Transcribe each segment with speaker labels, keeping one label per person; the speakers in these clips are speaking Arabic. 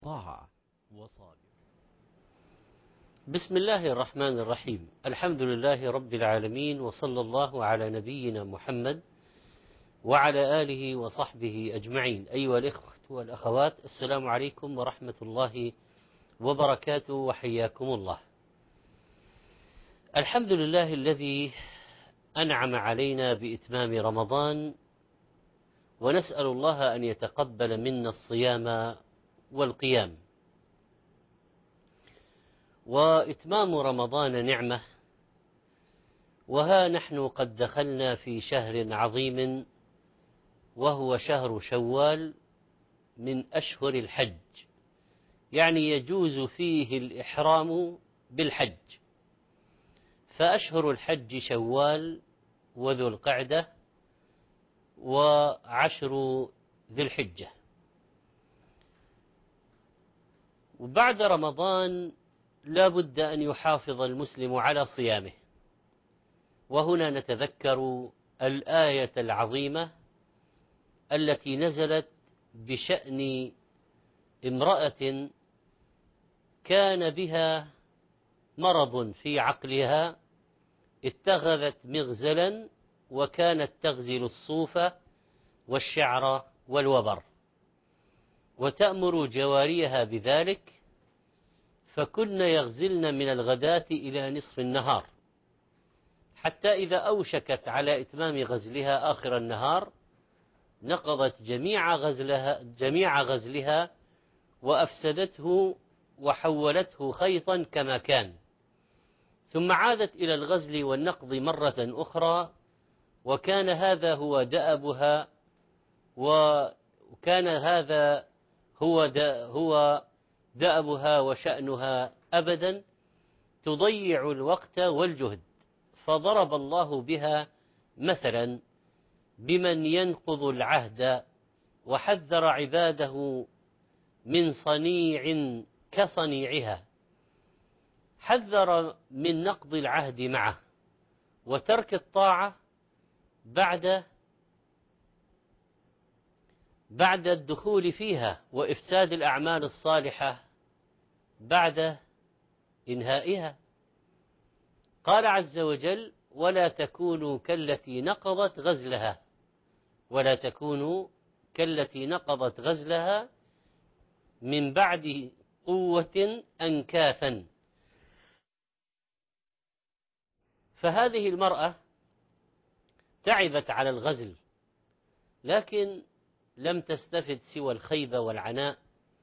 Speaker 1: الطاعة وصابر.
Speaker 2: بسم الله الرحمن الرحيم. الحمد لله رب العالمين، وصلى الله على نبينا محمد وعلى آله وصحبه أجمعين. أيها الإخوة والأخوات، السلام عليكم ورحمة الله وبركاته، وحياكم الله. الحمد لله الذي أنعم علينا بإتمام رمضان، ونسأل الله أن يتقبل منا الصيام والقيام. وإتمام رمضان نعمة، وها نحن قد دخلنا في شهر عظيم وهو شهر شوال من أشهر الحج، يعني يجوز فيه الإحرام بالحج. فأشهر الحج شوال وذو القعدة وعشر ذي الحجة. وبعد رمضان لا بد أن يحافظ المسلم على صيامه. وهنا نتذكر الآية العظيمة التي نزلت بشأن امرأة كان بها مرض في عقلها، اتخذت مغزلا وكانت تغزل الصوف والشعر والوبر، وتأمر جواريها بذلك، فكن يغزلن من الغداة إلى نصف النهار، حتى إذا أوشكت على إتمام غزلها آخر النهار نقضت جميع غزلها وأفسدته وحولته خيطا كما كان، ثم عادت إلى الغزل والنقض مرة أخرى، وكان هذا هو دأبها، وكان هذا هو دأبها وشأنها أبدا، تضيع الوقت والجهد. فضرب الله بها مثلا بمن ينقض العهد، وحذر عباده من صنيع كصنيعها، حذر من نقض العهد معه وترك الطاعة بعد الدخول فيها، وإفساد الأعمال الصالحة بعد إنهائها. قال عز وجل: ولا تكونوا كالتي نقضت غزلها من بعد قوة أنكاثا. فهذه المرأة تعبت على الغزل، لكن لم تستفد سوى الخيبة والعناء.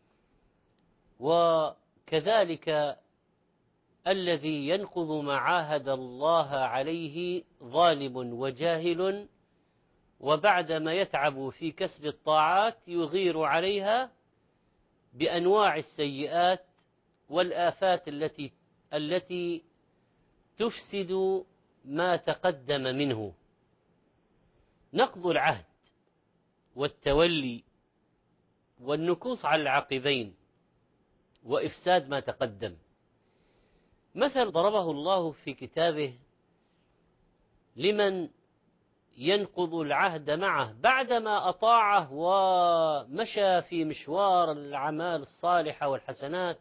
Speaker 2: وكذلك الذي ينقض ما عاهد الله عليه ظالم وجاهل، وبعدما يتعب في كسب الطاعات يغير عليها بأنواع السيئات والآفات التي تفسد ما تقدم منه. نقض العهد والتولي والنكوص على العقبين وإفساد ما تقدم. مثل ضربه الله في كتابه لمن ينقض العهد معه بعدما أطاعه ومشى في مشوار الأعمال الصالحة والحسنات،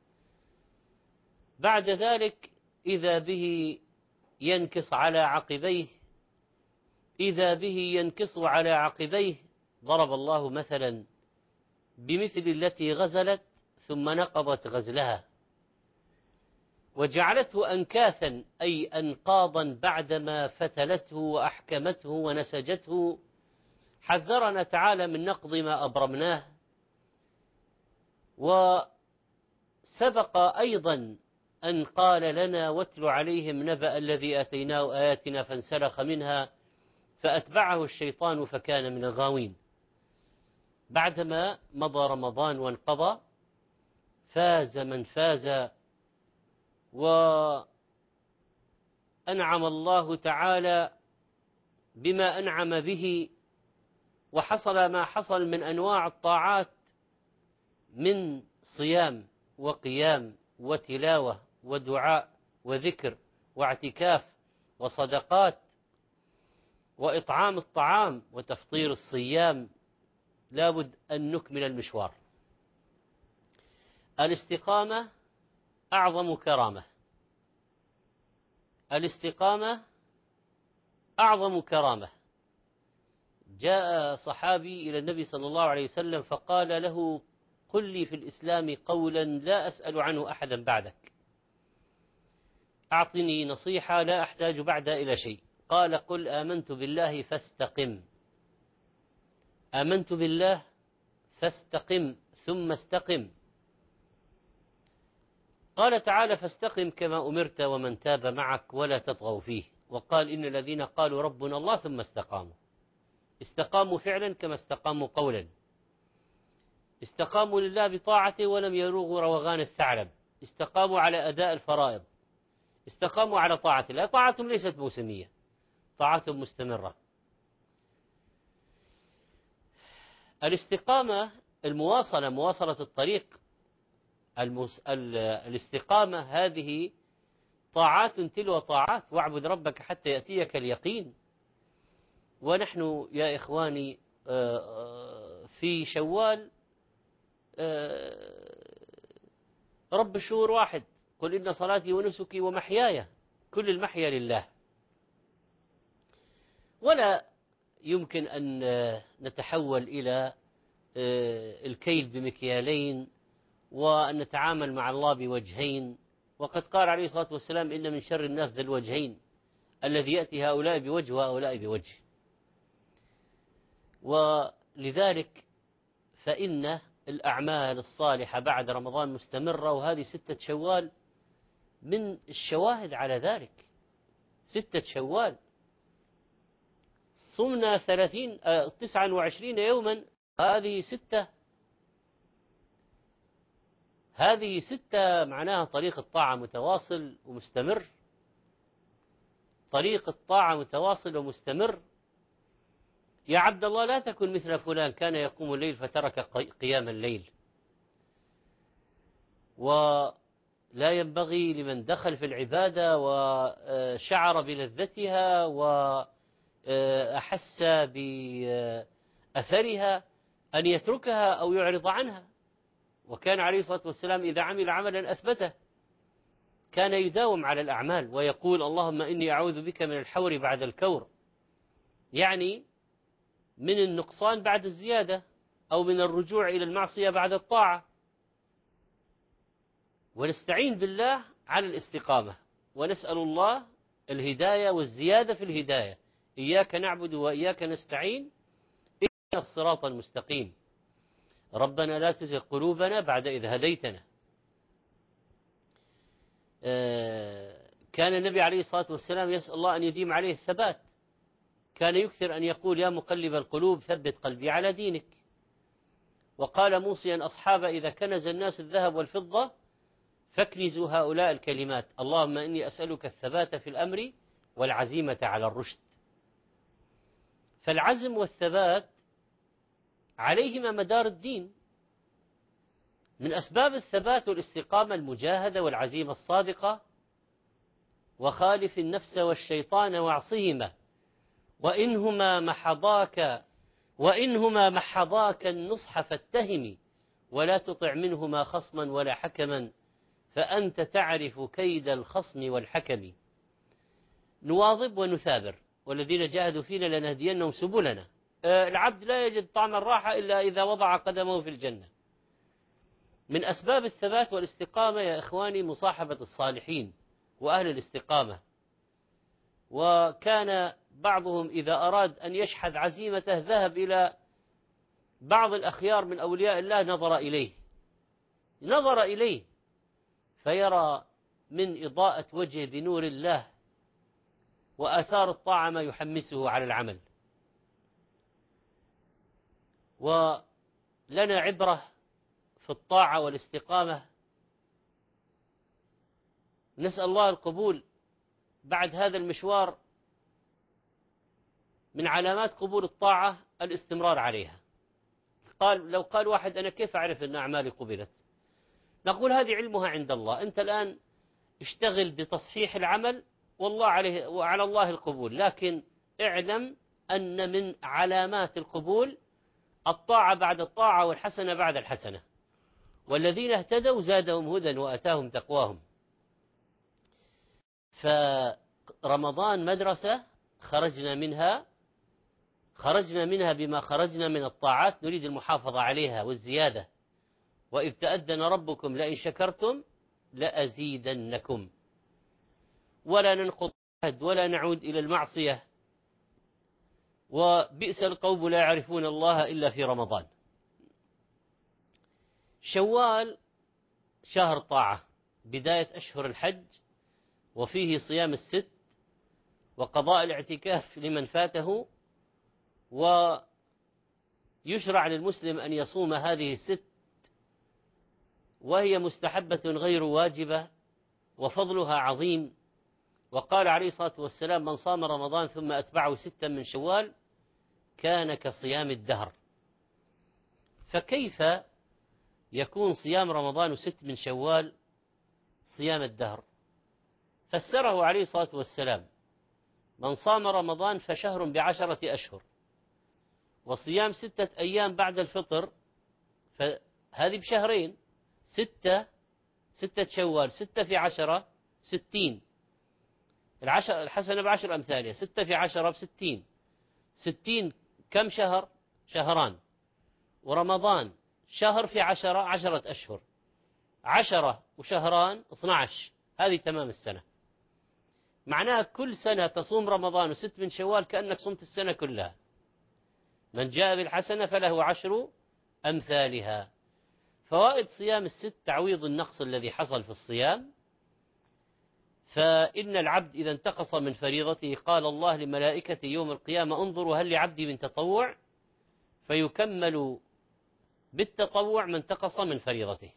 Speaker 2: بعد ذلك إذا به ينكص على عقبيه. ضرب الله مثلا بمثل التي غزلت ثم نقضت غزلها وجعلته أنكاثا، أي أنقاضا، بعدما فتلته وأحكمته ونسجته. حذرنا تعالى من نقض ما أبرمناه. وسبق أيضا أن قال لنا: واتل عليهم نبأ الذي آتيناه آياتنا فانسلخ منها فأتبعه الشيطان فكان من الغاوين. بعدما مضى رمضان وانقضى فاز من فاز، وأنعم الله تعالى بما أنعم به، وحصل ما حصل من أنواع الطاعات من صيام وقيام وتلاوة ودعاء وذكر واعتكاف وصدقات وإطعام الطعام وتفطير الصيام. لابد أن نكمل المشوار. الاستقامة أعظم كرامة. الاستقامة أعظم كرامة. جاء صحابي إلى النبي صلى الله عليه وسلم فقال له: قل لي في الإسلام قولا لا أسأل عنه أحدا بعدك، أعطني نصيحة لا أحتاج بعدها إلى شيء. قال: قل آمنت بالله فاستقم. آمنت بالله فاستقم ثم استقم. قال تعالى: فاستقم كما أمرت ومن تاب معك ولا تطغوا فيه. وقال: إن الذين قالوا ربنا الله ثم استقاموا. استقاموا فعلا كما استقاموا قولا. استقاموا لله بطاعته ولم يروغوا روغان الثعلب. استقاموا على أداء الفرائض. استقاموا على طاعة الله. طاعتهم ليست موسمية، طاعتهم مستمرة. الاستقامة المواصلة، مواصلة الطريق. الاستقامة هذه طاعات تلو طاعات. واعبد ربك حتى يأتيك اليقين. ونحن يا إخواني في شوال رب الشهور واحد. قل إن صلاتي ونسكي ومحياي، كل المحيا لله. ولا يمكن أن نتحول إلى الكيل بمكيالين وأن نتعامل مع الله بوجهين. وقد قال عليه الصلاة والسلام: إن من شر الناس ذا الوجهين، الذي يأتي هؤلاء بوجه وهؤلاء بوجه. ولذلك فإن الأعمال الصالحة بعد رمضان مستمرة، وهذه 6 شوال من الشواهد على ذلك. 6 شوال صمنا 29 يوما، هذه 6 معناها طريق الطاعة متواصل ومستمر. طريق الطاعة متواصل ومستمر. يا عبد الله لا تكن مثل فلان كان يقوم الليل فترك قيام الليل. ولا ينبغي لمن دخل في العبادة وشعر بلذتها وأحس بأثرها أن يتركها أو يعرض عنها. وكان عليه الصلاة والسلام إذا عمل عملا أثبته. كان يداوم على الأعمال ويقول: اللهم إني أعوذ بك من الحور بعد الكور، يعني من النقصان بعد الزيادة، أو من الرجوع إلى المعصية بعد الطاعة. ونستعين بالله على الاستقامة، ونسأل الله الهداية والزيادة في الهداية. إياك نعبد وإياك نستعين، إهدنا الصراط المستقيم، ربنا لا تزغ قلوبنا بعد إذ هديتنا. كان النبي عليه الصلاة والسلام يسأل الله أن يديم عليه الثبات. كان يكثر أن يقول: يا مقلب القلوب ثبت قلبي على دينك. وقال موصيا أصحابه: إذا كنز الناس الذهب والفضة فاكنزوا هؤلاء الكلمات: اللهم إني أسألك الثبات في الأمر والعزيمة على الرشد. فالعزم والثبات عليهما مدار الدين. من أسباب الثبات والإستقامة المجاهدة والعزيمة الصادقة. وخالف النفس والشيطان واعصهما وإنهما محضاك النصح فاتهم، ولا تطع منهما خصما ولا حكما، فأنت تعرف كيد الخصم والحكم. نواظب ونثابر، والذين جاهدوا فينا لنهدينهم سبلنا. العبد لا يجد طعم الراحة إلا إذا وضع قدمه في الجنة. من أسباب الثبات والاستقامة يا إخواني مصاحبة الصالحين وأهل الاستقامة. وكان بعضهم إذا أراد أن يشحذ عزيمته ذهب إلى بعض الأخيار من أولياء الله، نظر إليه فيرى من إضاءة وجهه بنور الله وآثار الطاعة ما يحمسه على العمل. ولنا عبرة في الطاعة والاستقامة. نسأل الله القبول بعد هذا المشوار. من علامات قبول الطاعة الاستمرار عليها. لو قال واحد: أنا كيف أعرف أن أعمالي قبلت؟ نقول: هذه علمها عند الله. أنت الآن اشتغل بتصحيح العمل والله عليه وعلى الله القبول. لكن اعلم أن من علامات القبول الطاعة بعد الطاعة والحسنة بعد الحسنة. والذين اهتدوا زادهم هدى وآتاهم تقواهم. فرمضان مدرسة خرجنا منها بما خرجنا من الطاعات، نريد المحافظة عليها والزيادة. وإذ تأذن ربكم لئن شكرتم لأزيدنكم، ولا ننقض العهد ولا نعود إلى المعصية، وبئس القوم لا يعرفون الله إلا في رمضان. شوال شهر طاعة، بداية أشهر الحج، وفيه صيام الست وقضاء الاعتكاف لمن فاته، ويشرع للمسلم أن يصوم هذه الست، وهي مستحبة غير واجبة وفضلها عظيم. وقال عليه الصلاة والسلام: من صام رمضان ثم أتبعه 6 من شوال كان كصيام الدهر. فكيف يكون صيام رمضان 6 من شوال صيام الدهر؟ فسره عليه الصلاة والسلام: من صام رمضان فشهر ب10 أشهر، وصيام 6 أيام بعد الفطر فهذه بشهرين، 6 شوال، 6 في 10 60، الحسنة ب10 أمثالها، 6 في 10 ب60، 60 كم شهر؟ شهران. ورمضان شهر في 10 أشهر، 10 وشهران 12، هذه تمام السنة. معناها كل سنة تصوم رمضان و6 من شوال كأنك صمت السنة كلها. من جاء بالحسنة فله 10 أمثالها. فوائد صيام الست: تعويض النقص الذي حصل في الصيام. فإن العبد إذا انتقص من فريضته قال الله لملائكته يوم القيامة: انظروا هل لعبدي من تطوع، فيكمل بالتطوع من انتقص من فريضته.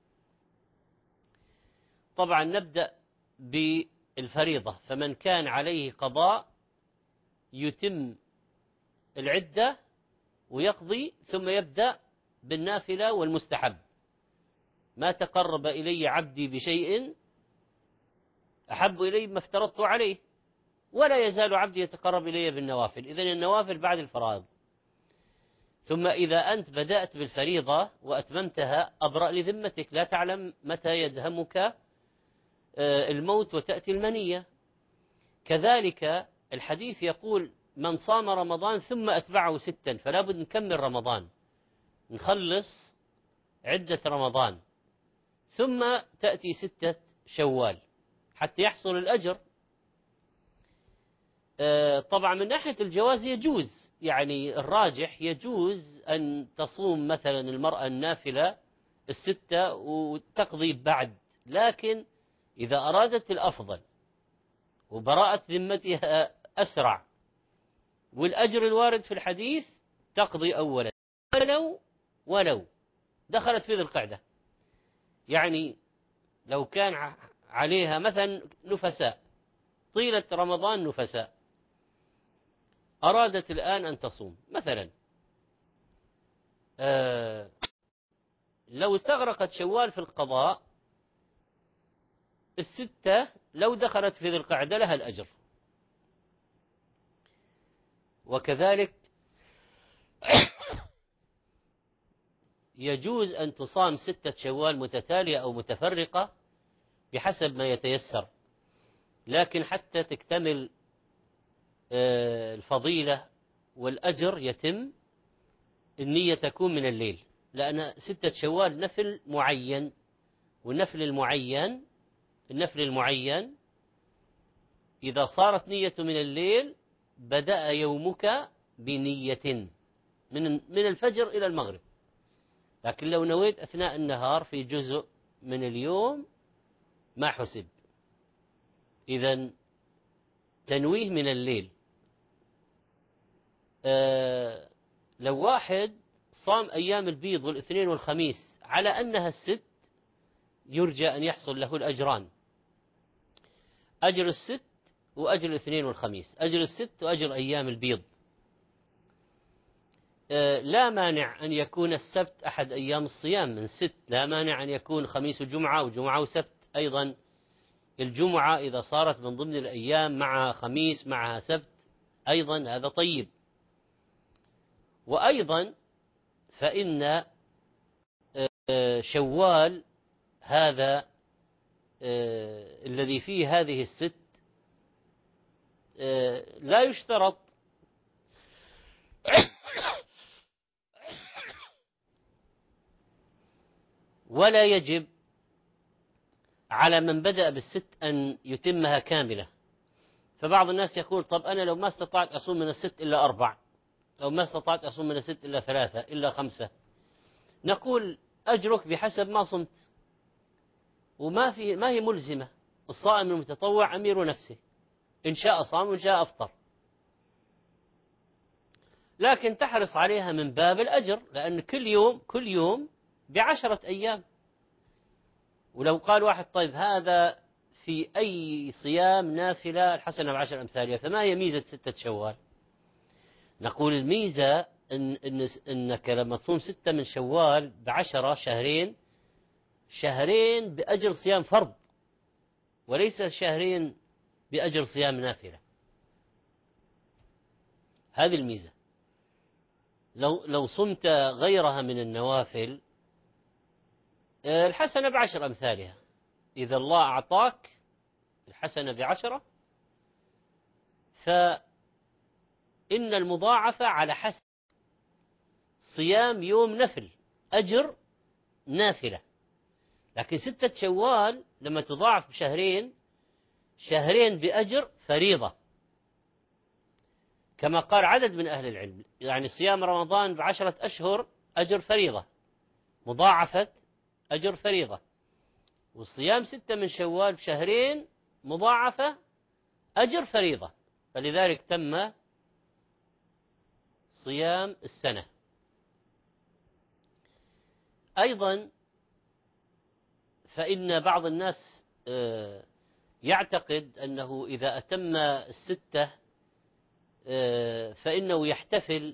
Speaker 2: طبعا نبدأ بالفريضة. فمن كان عليه قضاء يتم العدة ويقضي، ثم يبدأ بالنافلة والمستحب. ما تقرب إلي عبدي بشيء أحب إلي ما افترضت عليه، ولا يزال عبدي يتقرب إلي بالنوافل. إذن النوافل بعد الفرائض. ثم إذا أنت بدأت بالفريضة وأتممتها أبرأ لذمتك، لا تعلم متى يدهمك الموت وتأتي المنية. كذلك الحديث يقول: من صام رمضان ثم أتبعه 6، فلا بد نكمل رمضان، نخلص عدة رمضان، ثم تأتي 6 شوال حتى يحصل الأجر. طبعا من ناحية الجواز يجوز، يعني الراجح يجوز أن تصوم مثلا المرأة النافلة 6 وتقضي بعد، لكن إذا أرادت الأفضل وبراءة ذمتها أسرع والأجر الوارد في الحديث تقضي أولا، ولو دخلت في ذي القعدة. يعني لو كان عليها مثلا نفساء، طيلة رمضان نفساء، أرادت الآن أن تصوم مثلا، لو استغرقت شوال في القضاء، 6 لو دخلت في ذي القعدة لها الأجر. وكذلك يجوز أن تصام 6 شوال متتالية أو متفرقة بحسب ما يتيسر، لكن حتى تكتمل الفضيلة والأجر يتم، النية تكون من الليل، لأن 6 شوال نفل معين، والنفل المعين إذا صارت نية من الليل بدأ يومك بنية من الفجر إلى المغرب. لكن لو نويت أثناء النهار في جزء من اليوم ما حسب. إذن تنويه من الليل. لو واحد صام أيام البيض والاثنين والخميس على أنها 6، يرجى أن يحصل له الأجران: أجر 6 وأجر الاثنين والخميس، أجر 6 وأجر أيام البيض. لا مانع أن يكون السبت أحد أيام الصيام من 6، لا مانع أن يكون خميس وجمعة وجمعة وسبت أيضا. الجمعة إذا صارت من ضمن الأيام مع خميس معها سبت أيضا هذا طيب. وأيضا فإن شوال هذا الذي فيه هذه الست لا يشترط ولا يجب على من بدأ بالست أن يتمها كاملة. فبعض الناس يقول طب أنا لو ما استطعت أصوم من الست إلا 4، لو ما استطعت أصوم من الست إلا 3 إلا 5، نقول أجرك بحسب ما صمت، ما هي ملزمة. الصائم المتطوع أمير نفسه، إن شاء صام وإن شاء أفطر، لكن تحرص عليها من باب الأجر، لأن كل يوم ب10 أيام. ولو قال واحد طيب هذا في أي صيام نافلة الحسنة ب10 أمثالها، فما هي ميزة 6 شوال؟ نقول الميزة إنك لما تصوم 6 من شوال ب10 شهرين بأجر صيام فرض، وليس شهرين بأجر صيام نافلة. هذه الميزة. لو صمت غيرها من النوافل الحسنة ب10 أمثالها. إذا الله أعطاك الحسنة ب10، فإن المضاعفة على حسب صيام يوم نفل أجر نافلة. لكن 6 شوال لما تضاعف شهرين بأجر فريضة، كما قال عدد من أهل العلم، يعني صيام رمضان ب10 أشهر أجر فريضة مضاعفة أجر فريضة، وصيام 6 من شوال بشهرين مضاعفة أجر فريضة، فلذلك تم صيام السنة. أيضا فإن بعض الناس يعتقد أنه إذا أتم 6 فإنه يحتفل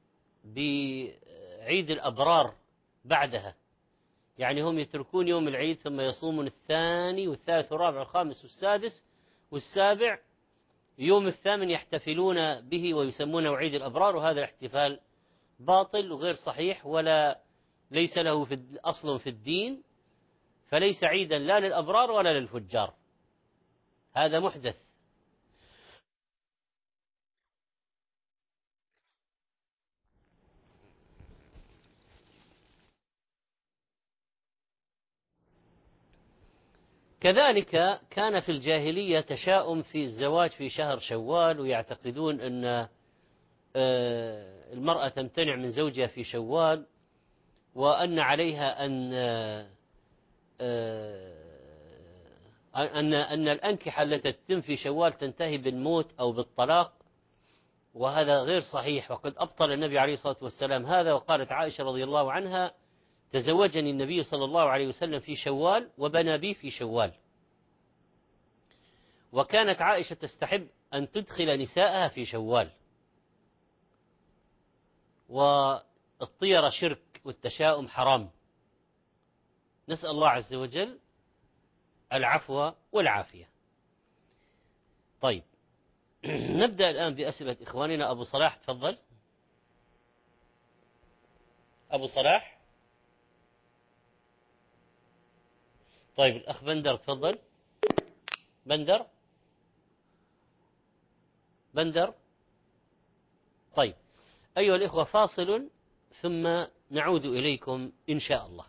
Speaker 2: بعيد الأبرار بعدها، يعني هم يتركون يوم العيد ثم يصومون الثاني والثالث والرابع والخامس والسادس والسابع، يوم الثامن يحتفلون به ويسمونه عيد الأبرار، وهذا الاحتفال باطل وغير صحيح ولا ليس له أصل في الدين، فليس عيدا لا للأبرار ولا للفجار، هذا محدث. كذلك كان في الجاهلية تشاؤم في الزواج في شهر شوال، ويعتقدون أن المرأة تمتنع من زوجها في شوال، وأن عليها أن الأنكحة التي تتم في شوال تنتهي بالموت أو بالطلاق، وهذا غير صحيح. وقد أبطل النبي عليه الصلاة والسلام هذا، وقالت عائشة رضي الله عنها تزوجني النبي صلى الله عليه وسلم في شوال وبنى بي في شوال. وكانت عائشة تستحب أن تدخل نساءها في شوال. والطيرة شرك والتشاؤم حرام، نسأل الله عز وجل العفو والعافية. طيب نبدأ الآن بأسئلة إخواننا. أبو صلاح تفضل. أبو صلاح. طيب الأخ بندر تفضل. بندر. طيب أيها الإخوة فاصل ثم نعود إليكم إن شاء الله.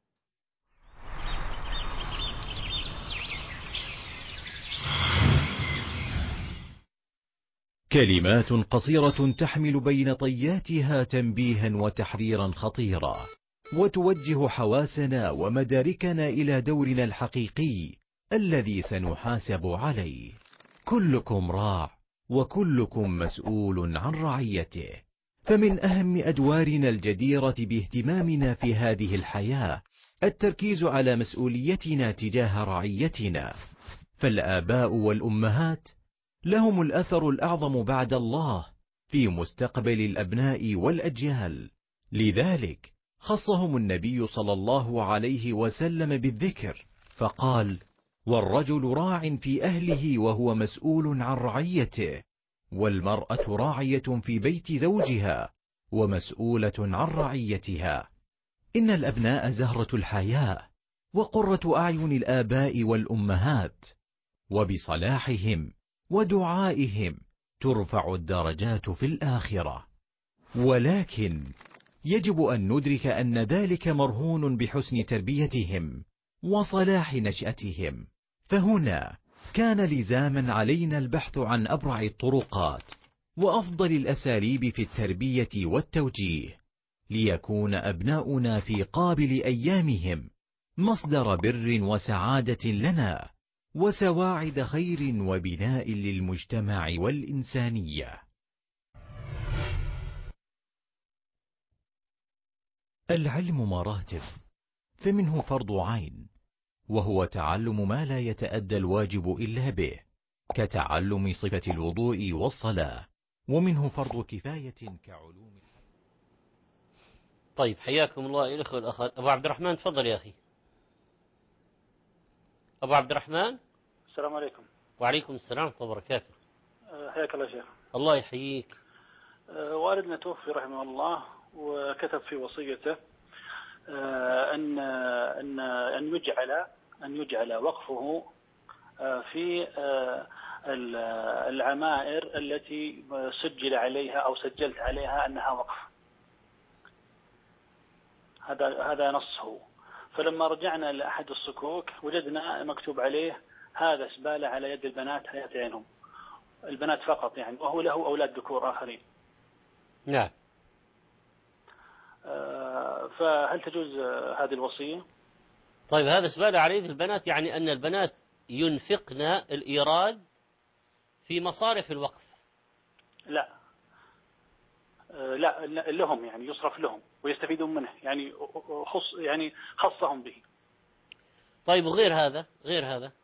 Speaker 1: كلمات قصيرة تحمل بين طياتها تنبيها وتحذيرا خطيرا، وتوجه حواسنا ومداركنا إلى دورنا الحقيقي الذي سنحاسب عليه. كلكم راع وكلكم مسؤول عن رعيته، فمن أهم أدوارنا الجديرة باهتمامنا في هذه الحياة التركيز على مسؤوليتنا تجاه رعيتنا. فالآباء والأمهات لهم الأثر الأعظم بعد الله في مستقبل الأبناء والأجيال، لذلك خصهم النبي صلى الله عليه وسلم بالذكر، فقال: والرجل راع في أهله وهو مسؤول عن رعيته، والمرأة راعية في بيت زوجها ومسؤولة عن رعيتها. إن الأبناء زهرة الحياة وقرة أعين الآباء والأمهات، وبصلاحهم ودعائهم ترفع الدرجات في الآخرة. ولكن يجب أن ندرك أن ذلك مرهون بحسن تربيتهم وصلاح نشأتهم. فهنا كان لزاما علينا البحث عن أبرع الطرقات وأفضل الأساليب في التربية والتوجيه، ليكون أبناؤنا في قابل أيامهم مصدر بر وسعادة لنا، وسواعد خير وبناء للمجتمع والإنسانية. العلم مراتب، فمنه فرض عين، وهو تعلم ما لا يتأدى الواجب إلا به، كتعلم صفة الوضوء والصلاة، ومنه فرض كفاية كعلوم.
Speaker 2: طيب، حياكم الله الأخوة والأخوات. أبو عبد الرحمن تفضل يا أخي. أبو عبد الرحمن.
Speaker 3: السلام عليكم.
Speaker 2: وعليكم السلام ورحمة الله وبركاته.
Speaker 3: حياك الله شيخ.
Speaker 2: الله يحييك.
Speaker 3: والدنا توفي رحمه الله، وكتب في وصيته أن يجعل وقفه في العمائر التي سجل عليها أو سجلت عليها أنها وقف. هذا نصه. فلما رجعنا لأحد الصكوك وجدنا مكتوب عليه: هذا زبالة على يد البنات حياة عينهم، البنات فقط يعني، وهو له أولاد ذكور آخرين.
Speaker 2: نعم.
Speaker 3: فهل تجوز هذه الوصية؟
Speaker 2: طيب، هذا زبالة على يد البنات يعني أن البنات ينفقن الإيراد في مصارف الوقف؟
Speaker 3: لا، لهم يعني، يصرف لهم ويستفيدون منه يعني، خصهم به.
Speaker 2: طيب، وغير هذا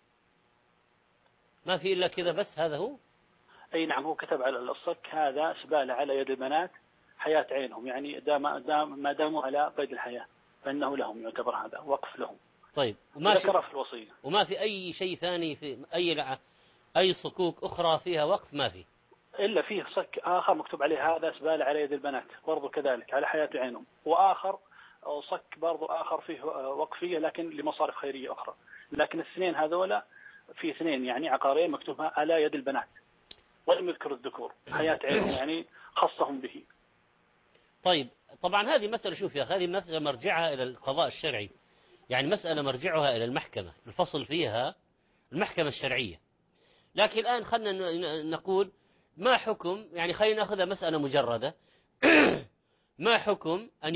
Speaker 2: ما في إلا كذا بس؟ هذا هو.
Speaker 3: أي نعم، هو كتب على الصك: هذا زبالة على يد البنات حياة عينهم، يعني ما داموا على قيد الحياة فإنه لهم، يعتبر هذا وقف لهم.
Speaker 2: طيب،
Speaker 3: ذكر في الوصية.
Speaker 2: وما في أي شيء ثاني، في أي صكوك أخرى فيها وقف؟ ما في
Speaker 3: إلا فيه صك آخر مكتوب عليه: هذا زبالة على يد البنات، برضو كذلك على حياة عينهم، وآخر أو صك برضو آخر فيه وقفية لكن لمصارف خيرية أخرى. لكن الاثنين هذولا، في اثنين يعني عقارين مكتوبها على يد البنات، ولم يذكر الذكور حياة عينهم، يعني خصهم به.
Speaker 2: طيب، طبعا هذه مسألة، شوف يا أخي، هذه مسألة مرجعها إلى القضاء الشرعي، يعني مسألة مرجعها إلى المحكمة، الفصل فيها المحكمة الشرعية. لكن الآن خلنا نقول ما حكم، يعني خلينا نأخذها مسألة مجردة. ما حكم أن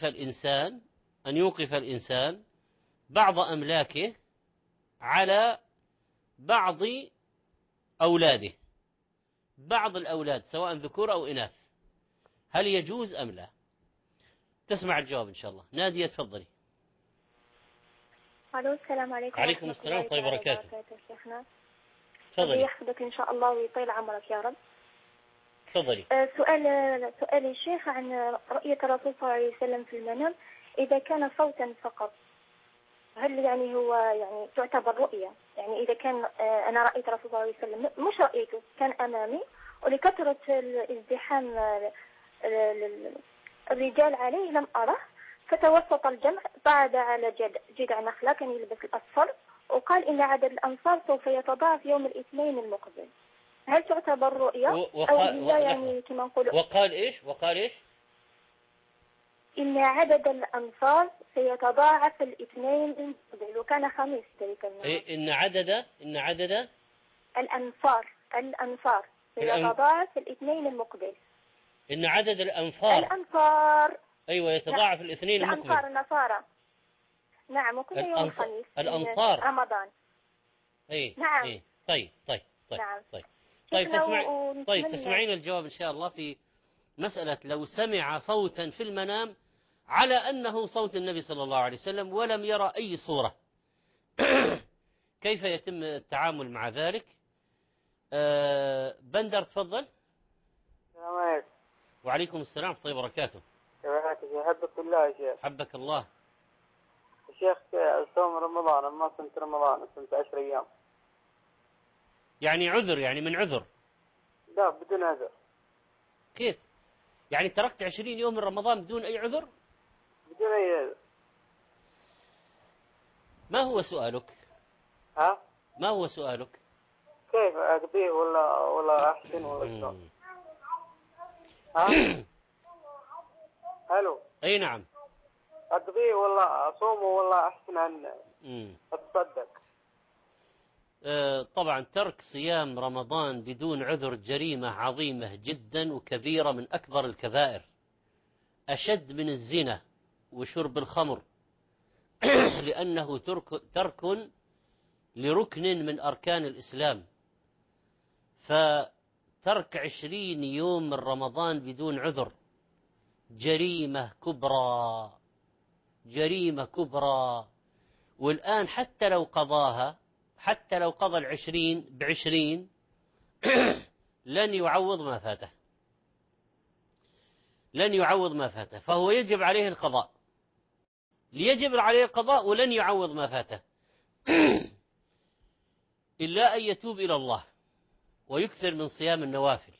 Speaker 2: يوقف الإنسان بعض أملاكه على بعض أولاده، بعض الأولاد سواء ذكور أو إناث، هل يجوز أم لا؟ تسمع الجواب إن شاء الله. نادية تفضلي.
Speaker 4: الو، السلام عليكم.
Speaker 2: عليكم السلام ورحمة الله وبركاته.
Speaker 4: شيخنا،
Speaker 2: تفضلي.
Speaker 4: يحفظك إن شاء الله ويطيل عمرك يا رب.
Speaker 2: تفضلي.
Speaker 4: سؤالي شيخ عن رؤية الرسول صلى الله عليه وسلم في المنام، إذا كان صوتا فقط هل يعني هو يعني تعتبر رؤية؟ يعني إذا كان أنا رأيت الرسول صلى الله عليه وسلم، مش رأيته، كان أمامي، ولكثرة الازدحام الرجال عليه لم أره، فتوسط الجمع، بعد على جذع نخلة، كان يلبس الأصفر، وقال إن عدد الأنصار سوف يتضاعف يوم الاثنين المقبل. هل تعتبر رؤية أو هي يعني كما نقول؟
Speaker 2: وقال إيش؟
Speaker 4: إن عدد الأنصار سيتضاعف الاثنين المقبل، وكان خميس ذلك النهار.
Speaker 2: إيه؟ إن عدد
Speaker 4: الأنصار سيتضاعف الاثنين المقبل.
Speaker 2: إن عدد الأنصار أيوة يتضاعف الاثنين المقبل.
Speaker 4: الأنصار النصارى. نعم، وكل يوم الخميس
Speaker 2: الأنصار
Speaker 4: رمضان.
Speaker 2: إيه؟
Speaker 4: نعم.
Speaker 2: إيه؟ طيب.
Speaker 4: نعم.
Speaker 2: طيب تسمعين الجواب إن شاء الله في مسألة لو سمع صوتا في المنام على أنه صوت النبي صلى الله عليه وسلم ولم يرى أي صورة. كيف يتم التعامل مع ذلك؟ بندر تفضل.
Speaker 5: السلام عليكم.
Speaker 2: وعليكم السلام ورحمة الله وبركاته.
Speaker 5: حبك الله يا شيخ.
Speaker 2: حبك الله.
Speaker 5: يا شيخ، صوم رمضان ما صمت رمضان، صمت 10 أيام.
Speaker 2: يعني عذر، يعني من عذر؟
Speaker 5: لا، بدون عذر.
Speaker 2: كيف؟ يعني تركت 20 يوم من رمضان بدون أي عذر؟
Speaker 5: بدون أي.
Speaker 2: ما هو سؤالك؟
Speaker 5: ها؟
Speaker 2: ما هو سؤالك؟
Speaker 5: كيف أقضيه ولا أحسن ولا شلون؟ ها؟ ألو.
Speaker 2: أي نعم.
Speaker 5: أقضيه ولا أصومه ولا أحسن أن أتصدق؟
Speaker 2: طبعا ترك صيام رمضان بدون عذر جريمة عظيمة جدا وكبيرة، من أكبر الكبائر، أشد من الزنا وشرب الخمر لأنه ترك لركن من أركان الإسلام. فترك 20 يوم من رمضان بدون عذر جريمة كبرى، جريمة كبرى. والآن حتى لو قضاها، حتى لو قضى 20 ب20 لن يعوض ما فاته، لن يعوض ما فاته. فهو يجب عليه القضاء، ليجب عليه القضاء ولن يعوض ما فاته إلا أن يتوب إلى الله ويكثر من صيام النوافل.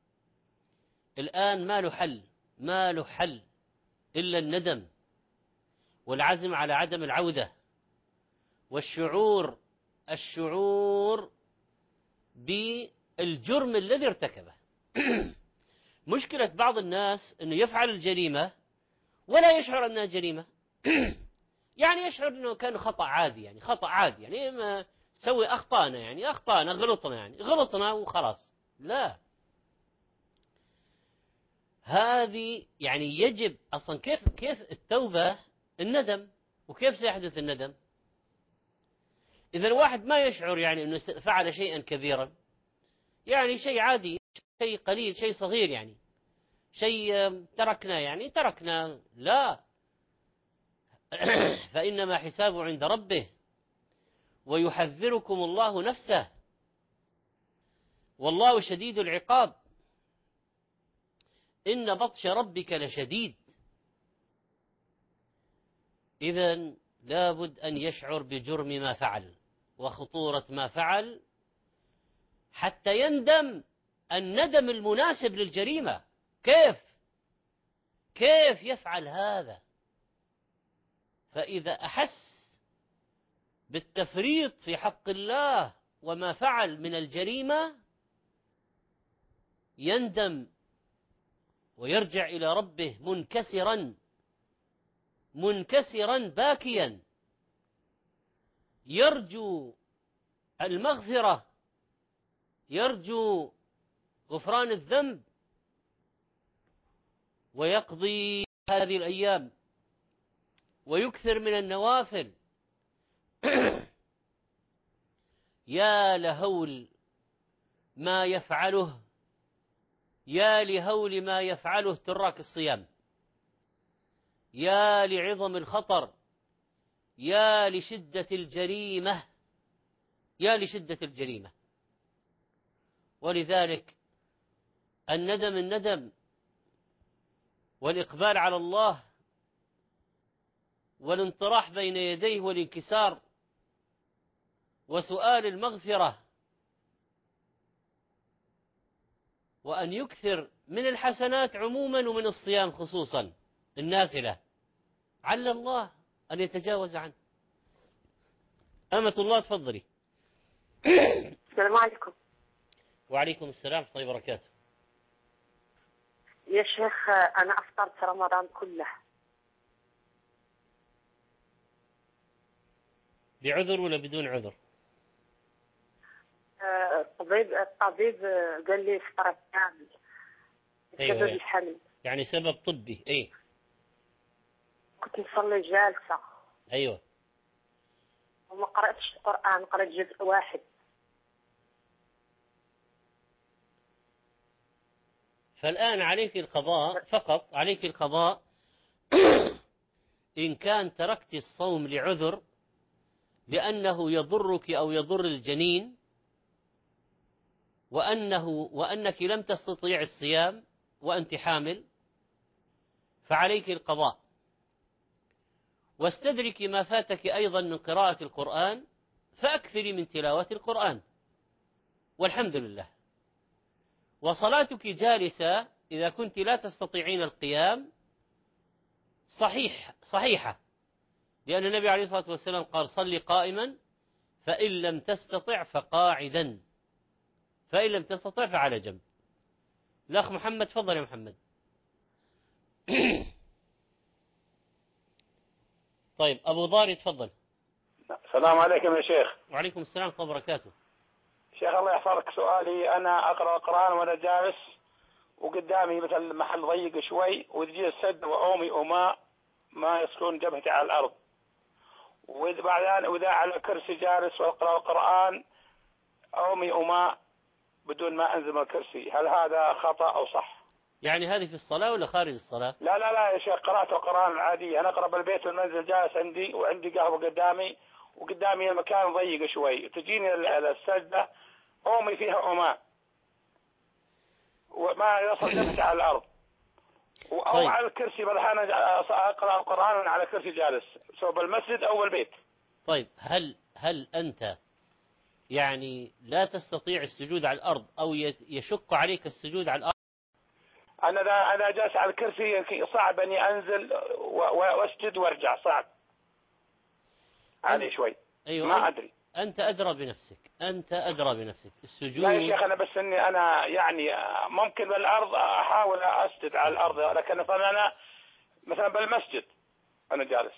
Speaker 2: الآن ما له حل، ما له حل إلا الندم والعزم على عدم العودة الشعور بالجرم الذي ارتكبه. مشكلة بعض الناس أنه يفعل الجريمة ولا يشعر أنها جريمة يعني يشعر أنه كان خطأ عادي، يعني خطأ عادي، يعني ما سوي أخطأنا، يعني أخطأنا غلطنا، يعني غلطنا وخلاص. لا، هذه يعني يجب أصلا كيف التوبة الندم، وكيف سيحدث الندم؟ إذا الواحد ما يشعر يعني أنه فعل شيئا كبيرا، يعني شيء عادي، شيء قليل، شيء صغير، يعني شيء تركنا، يعني تركنا، لا فإنما حسابه عند ربه ويحذركم الله نفسه والله شديد العقاب إن بطش ربك لشديد. إذن لابد أن يشعر بجرم ما فعل وخطورة ما فعل حتى يندم الندم المناسب للجريمة. كيف يفعل هذا؟ فإذا أحس بالتفريط في حق الله وما فعل من الجريمة يندم ويرجع إلى ربه منكسرا باكيا، يرجو المغفرة، يرجو غفران الذنب، ويقضي هذه الأيام ويكثر من النوافل. يا لهول ما يفعله، يا لهول ما يفعله تراك الصيام، يا لعظم الخطر، يا لشدة الجريمة، يا لشدة الجريمة. ولذلك الندم والإقبال على الله والانطراح بين يديه والانكسار وسؤال المغفرة، وأن يكثر من الحسنات عموما ومن الصيام خصوصا النافلة، عل الله أن يتجاوز عنه. أمة الله تفضلي.
Speaker 6: السلام عليكم.
Speaker 2: وعليكم السلام ورحمة الله وبركاته.
Speaker 6: يا شيخ أنا أفطرت رمضان كله.
Speaker 2: بعذر ولا بدون عذر؟
Speaker 6: الطبيب قال لي افطر كامل بسبب الحمل.
Speaker 2: يعني سبب طبي. ايه،
Speaker 6: كنت مصلي جالسة.
Speaker 2: ايوه.
Speaker 6: وما قرأتش القرآن، قرأت جزء واحد.
Speaker 2: فالآن عليك القضاء، فقط عليك القضاء إن كان تركت الصوم لعذر لأنه يضرك أو يضر الجنين، وأنك لم تستطيع الصيام وأنت حامل، فعليك القضاء. واستدرك ما فاتك أيضا من قراءة القرآن، فأكثري من تلاوة القرآن والحمد لله. وصلاتك جالسة إذا كنت لا تستطيعين القيام، صحيحة، لأن النبي عليه الصلاة والسلام قال صلي قائما، فإن لم تستطع فقاعدا، فإن لم تستطع فعلى جنب. الأخ محمد، تفضل يا محمد. طيب أبو ضاري تفضل.
Speaker 7: السلام عليكم يا شيخ.
Speaker 2: وعليكم السلام ورحمة الله وبركاته.
Speaker 7: شيخ الله يحفظك، سؤالي أنا أقرأ القرآن وأنا جالس وقدامي مثل محل ضيق شوي وتجي السد وأومي وماء ما يصلون جبهتي على الأرض، وبعدين وإذا على كرسي جالس وأقرأ القرآن أومي وماء بدون ما أنزل من الكرسي، هل هذا خطأ أو صح؟
Speaker 2: يعني هذه في الصلاة ولا خارج الصلاة؟
Speaker 7: لا لا لا يا شيخ، قرأت القرآن العادي، أنا أقرأ بالبيت والمنزل جالس عندي وعندي قهوة قدامي وقدامي المكان ضيق شوي، تجيني السجدة أومي فيها أماء وما يصل جبهتي على الأرض، أو
Speaker 2: طيب.
Speaker 7: على الكرسي، بل أنا أقرأ القرآن على كرسي جالس سواء بالمسجد أو بالبيت.
Speaker 2: طيب هل أنت يعني لا تستطيع السجود على الأرض أو يشق عليك السجود على الأرض؟
Speaker 7: أنا جالس على الكرسي صعب أني أنزل وأسجد وأرجع، صعب علي شوي.
Speaker 2: أيوة،
Speaker 7: ما أدري.
Speaker 2: أنت أدرى بنفسك السجود.
Speaker 7: لا يا شيخ، أنا بس إني أنا يعني ممكن بالأرض أحاول أسجد على الأرض، لكن أنا مثلا بالمسجد أنا جالس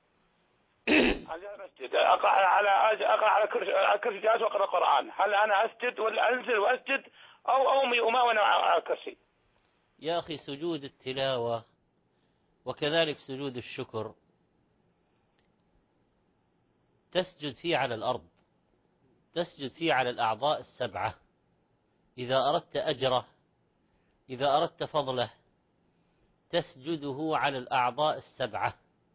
Speaker 7: المسجد أقرأ على كرسي جالس وأقرأ القرآن، هل أنا أسجد ولا أنزل وأسجد أو أومي وما وأنا على الكرسي؟
Speaker 2: يا أخي سجود التلاوة وكذلك سجود الشكر تسجد فيه على الأرض، تسجد فيه على الأعضاء السبعة. إذا أردت أجره، إذا أردت فضله، تسجده على الأعضاء السبعة.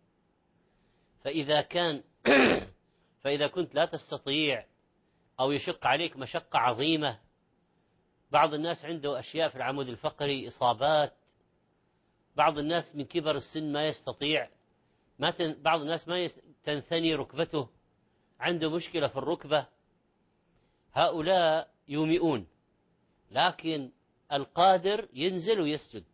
Speaker 2: فإذا كنت لا تستطيع أو يشق عليك مشقة عظيمة، بعض الناس عنده أشياء في العمود الفقري، إصابات، بعض الناس من كبر السن ما يستطيع، بعض الناس ما تنثني ركبته، عنده مشكلة في الركبة، هؤلاء يومئون، لكن القادر ينزل ويسجد.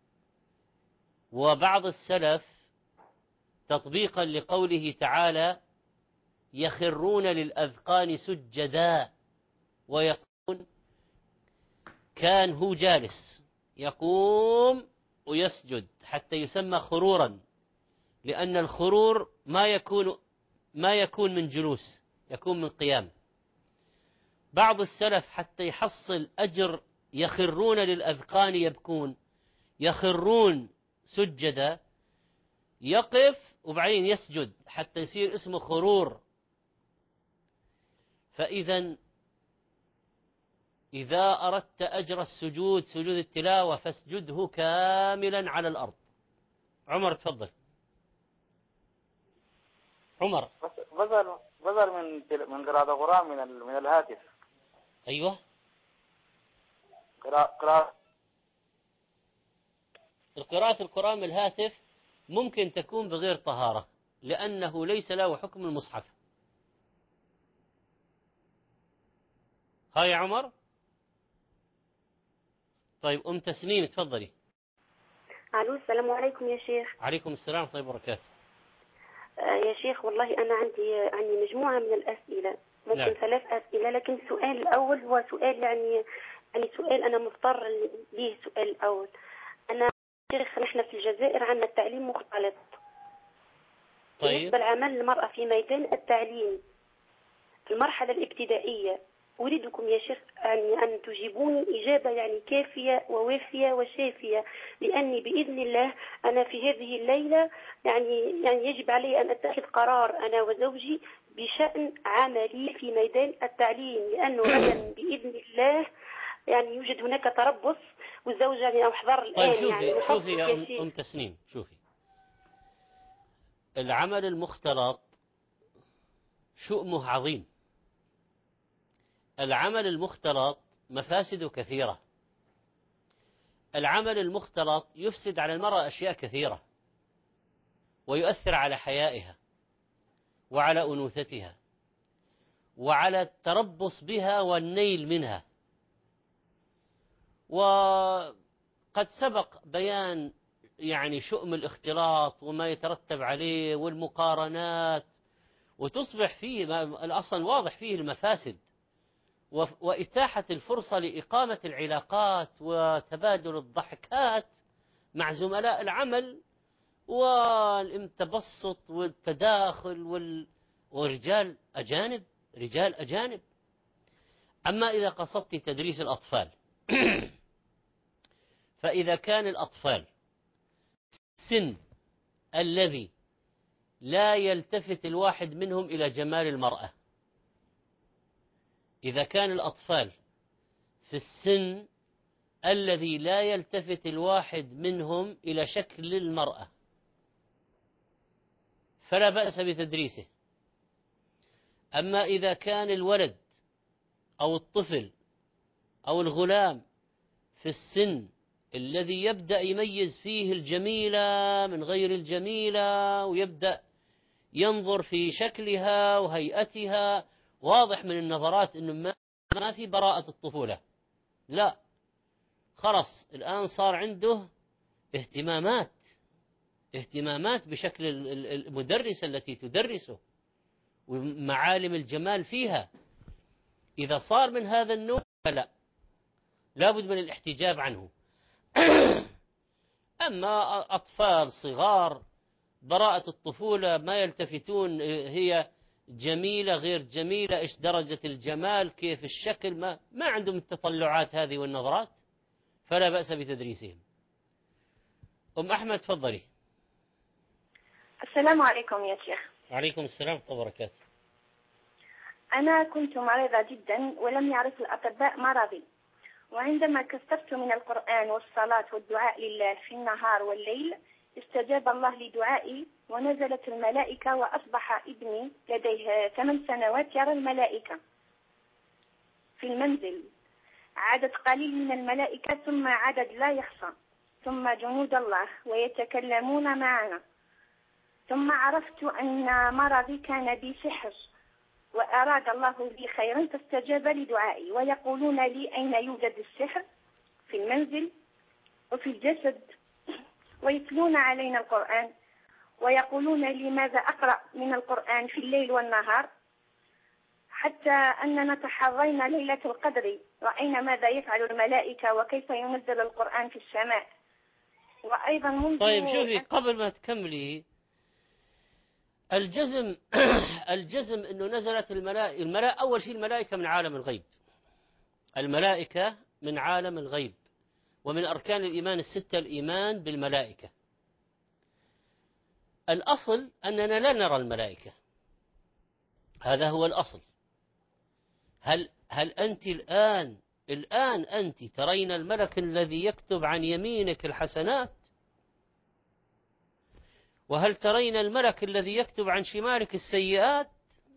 Speaker 2: وبعض السلف تطبيقا لقوله تعالى يخرون للأذقان سجدا ويقوم، كان هو جالس يقوم ويسجد حتى يسمى خرورا، لأن الخرور ما يكون من جلوس، يكون من قيام. بعض السلف حتى يحصل أجر يخرون للأذقان يبكون، يخرون سجدا، يقف وبعدين يسجد حتى يصير اسمه خرور. إذا أردت أجر السجود، سجود التلاوة، فاسجده كاملا على الأرض. عمر تفضل. عمر.
Speaker 5: بدل من قراءة القرآن من الهاتف.
Speaker 2: أيوة. قراءة القرآن من الهاتف ممكن تكون بغير طهارة، لأنه ليس له حكم المصحف. هاي يا عمر. طيب أم تسنيم تفضلي.
Speaker 6: الو، السلام عليكم يا شيخ.
Speaker 2: عليكم السلام ورحمة الله وبركاته.
Speaker 6: يا شيخ والله أنا عندي مجموعة من الأسئلة، ممكن
Speaker 2: نعم.
Speaker 6: 3 أسئلة، لكن السؤال الأول هو سؤال يعني سؤال أنا مضطر ليه. السؤال الأول، أنا شيخ نحن في الجزائر عندنا التعليم مختلط.
Speaker 2: طيب.
Speaker 6: بالنسبة لعمل المرأة في ميدان التعليم في المرحلة الابتدائية، أريدكم يا شيخ أن تجيبوني إجابة يعني كافية ووافية وشافية، لأني بإذن الله أنا في هذه الليلة يعني يجب علي أن أتخذ قرار أنا وزوجي بشأن عملي في ميدان التعليم، لأنه غدا بإذن الله يعني يوجد هناك تربص، والزوج يعني أحضر الآن.
Speaker 2: طيب شوفي يا أم تسنيم، شوفي العمل المختلط شؤمه عظيم. العمل المختلط مفاسده كثيرة. العمل المختلط يفسد على المرأة أشياء كثيرة، ويؤثر على حيائها وعلى أنوثتها وعلى التربص بها والنيل منها. وقد سبق بيان يعني شؤم الاختلاط وما يترتب عليه والمقارنات، وتصبح فيه الأصل واضح فيه المفاسد، وإتاحة الفرصة لإقامة العلاقات وتبادل الضحكات مع زملاء العمل والتبسط والتداخل ورجال أجانب، رجال أجانب. أما إذا قصدت تدريس الأطفال فإذا كان الأطفال سن الذي لا يلتفت الواحد منهم إلى جمال المرأة، إذا كان الأطفال في السن الذي لا يلتفت الواحد منهم إلى شكل المرأة فلا بأس بتدريسه. أما إذا كان الولد أو الطفل أو الغلام في السن الذي يبدأ يميز فيه الجميلة من غير الجميلة، ويبدأ ينظر في شكلها وهيئتها، واضح من النظرات أنه ما في براءة الطفولة، لا، خلص الآن صار عنده اهتمامات بشكل المدرسة التي تدرسه ومعالم الجمال فيها. إذا صار من هذا النوع فلا، لابد من الاحتجاب عنه. أما أطفال صغار براءة الطفولة ما يلتفتون هي جميلة غير جميلة، إيش درجة الجمال، كيف الشكل، ما عندهم التطلعات هذه والنظرات، فلا بأس بتدريسهم. أم أحمد تفضلي.
Speaker 4: السلام عليكم يا شيخ.
Speaker 2: وعليكم السلام ورحمة الله وبركاته.
Speaker 4: أنا كنت مريضة جدا ولم يعرف الأطباء مرضي، وعندما كثرت من القرآن والصلاة والدعاء لله في النهار والليل استجاب الله لدعائي، ونزلت الملائكة وأصبح ابني لديه 8 سنوات يرى الملائكة في المنزل، عدد قليل من الملائكة ثم عدد لا يحصى، ثم جنود الله ويتكلمون معنا. ثم عرفت أن مرضي كان بي سحر، وأراد الله لي خيرا فاستجاب لدعائي، ويقولون لي أين يوجد السحر؟ في المنزل وفي الجسد، ويتلون علينا القرآن ويقولون لي ماذا أقرأ من القرآن في الليل والنهار، حتى أننا تحرينا ليلة القدر، رأينا ماذا يفعل الملائكة وكيف ينزل القرآن في السماء. وأيضا منذ
Speaker 2: طيب شوفي، قبل ما تكملي، الجزم أنه نزلت الملائكة أول شيء الملائكة من عالم الغيب، الملائكة من عالم الغيب، ومن أركان الإيمان 6 الإيمان بالملائكة. الأصل أننا لا نرى الملائكة، هذا هو الأصل. هل أنت الآن أنت ترين الملك الذي يكتب عن يمينك الحسنات؟ وهل ترين الملك الذي يكتب عن شمالك السيئات؟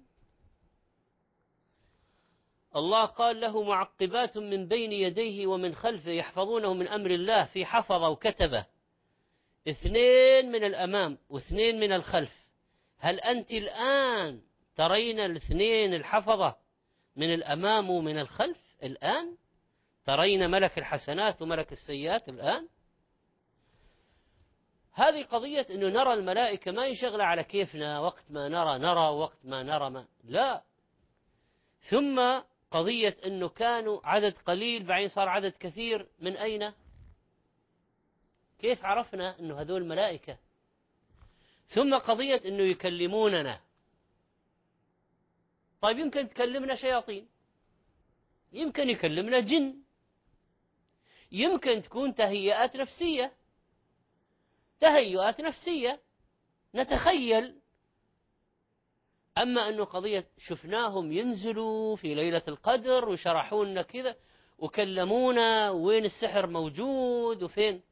Speaker 2: الله قال له معقبات من بين يديه ومن خلفه يحفظونه من أمر الله، في حفظة وكتبة، 2 من الأمام و2 من الخلف. هل أنت الآن ترين 2 الحفظة من الأمام ومن الخلف؟ الآن ترين ملك الحسنات وملك السيئات الآن؟ هذه قضية أنه نرى الملائكة ما ينشغل على كيفنا، وقت ما نرى وقت ما نرى لا. ثم قضية أنه كانوا عدد قليل بعدين صار عدد كثير، من أين؟ كيف عرفنا أنه هذول ملائكة؟ ثم قضية أنه يكلموننا. طيب يمكن تكلمنا شياطين، يمكن يكلمنا جن، يمكن تكون تهيئات نفسية نتخيل. أما أنه قضية شفناهم ينزلوا في ليلة القدر وشرحوا لنا كذا وكلمونا وين السحر موجود وفين،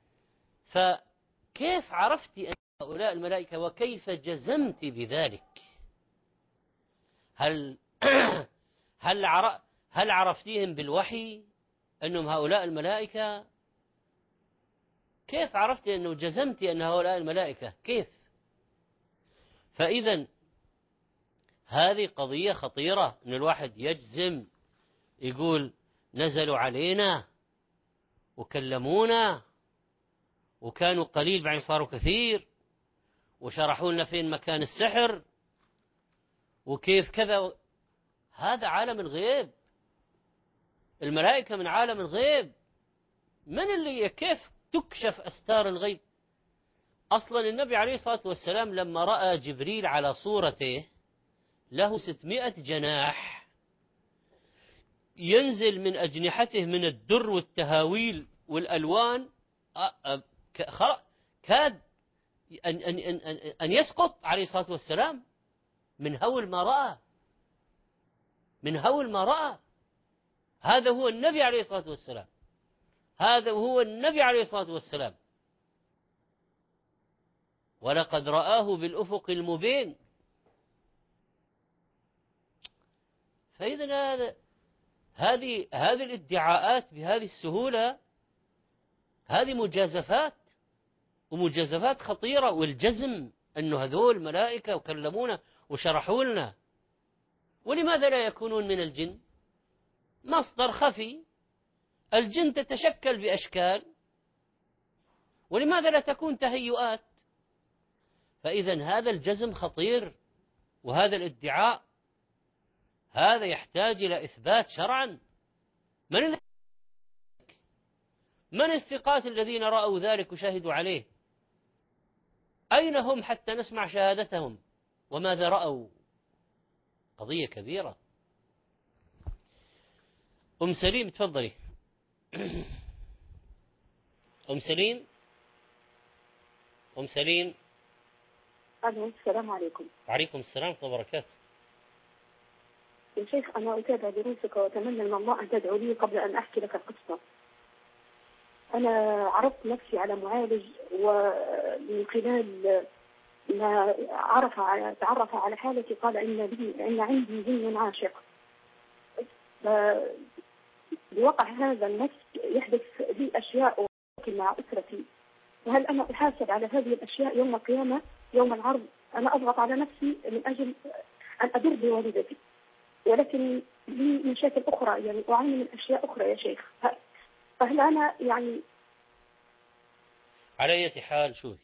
Speaker 2: فكيف عرفت أن هؤلاء الملائكة وكيف جزمت بذلك؟ هل عرفتيهم بالوحي أنهم هؤلاء الملائكة؟ كيف عرفت أنه جزمت أن هؤلاء الملائكة؟ كيف؟ فإذا هذه قضية خطيرة، أن الواحد يجزم يقول نزلوا علينا وكلمونا وكانوا قليل بعدين صاروا كثير، وشرحوا لنا فين مكان السحر وكيف كذا. هذا عالم الغيب، الملائكة من عالم الغيب. من اللي كيف تكشف أستار الغيب؟ أصلا النبي عليه الصلاة والسلام لما رأى جبريل على صورته له 600 جناح ينزل من أجنحته من الدر والتهاويل والألوان، كاد أن يسقط عليه الصلاة والسلام من هول ما رأى، من هول ما رأى. هذا هو النبي عليه الصلاة والسلام، هذا هو النبي عليه الصلاة والسلام. ولقد رآه بالأفق المبين. فإذا هذه الادعاءات بهذه السهولة هذه مجازفات، ومجازفات خطيرة. والجزم أنه هذول ملائكة وكلمونا وشرحوا لنا. ولماذا لا يكونون من الجن؟ مصدر خفي، الجن تتشكل بأشكال، ولماذا لا تكون تهيؤات؟ فإذا هذا الجزم خطير، وهذا الادعاء هذا يحتاج إلى إثبات شرعا. من الثقات الذين رأوا ذلك وشاهدوا عليه؟ أين هم حتى نسمع شهادتهم وماذا رأوا؟ قضية كبيرة. أم سليم تفضلي. أم سليم. أم سليم.
Speaker 8: السلام عليكم.
Speaker 2: وعليكم السلام ورحمة الله وبركاته.
Speaker 8: يا شيخ أنا أتابع دروسك وأتمنى من الله أن تدعو لي قبل أن أحكي لك القصة. أنا عرضت نفسي على معالج، ومن خلال ما تعرف على حالتي قال إن عندي جن عاشق. بوقع هذا النفس يحدث لي أشياء مع أسرتي، وهل أنا أحاسب على هذه الأشياء يوم القيامة يوم العرض؟ أنا أضغط على نفسي من أجل أن أبر بوالدتي، ولكن لي مشاكل أخرى، يعني أعاني من أشياء أخرى يا شيخ. فهل أنا يعني
Speaker 2: على أي حال شوفي،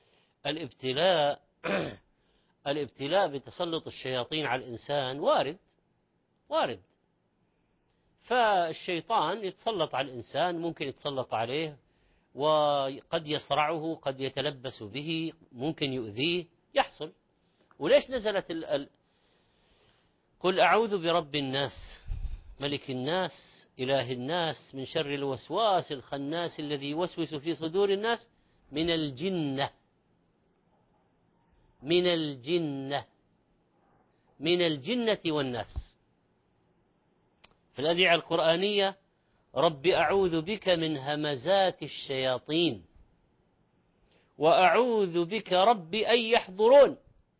Speaker 2: الابتلاء بتسلط الشياطين على الإنسان وارد. فالشيطان يتسلط على الإنسان، ممكن يتسلط عليه وقد يصرعه، قد يتلبس به، ممكن يؤذيه، يحصل. وليش نزلت قل أعوذ برب الناس ملك الناس إله الناس من شر الوسواس الخناس الذي يوسوس في صدور الناس من الجنة والناس. في الأدعية القرآنية رب أعوذ بك من همزات الشياطين وأعوذ بك رب أن يحضرون.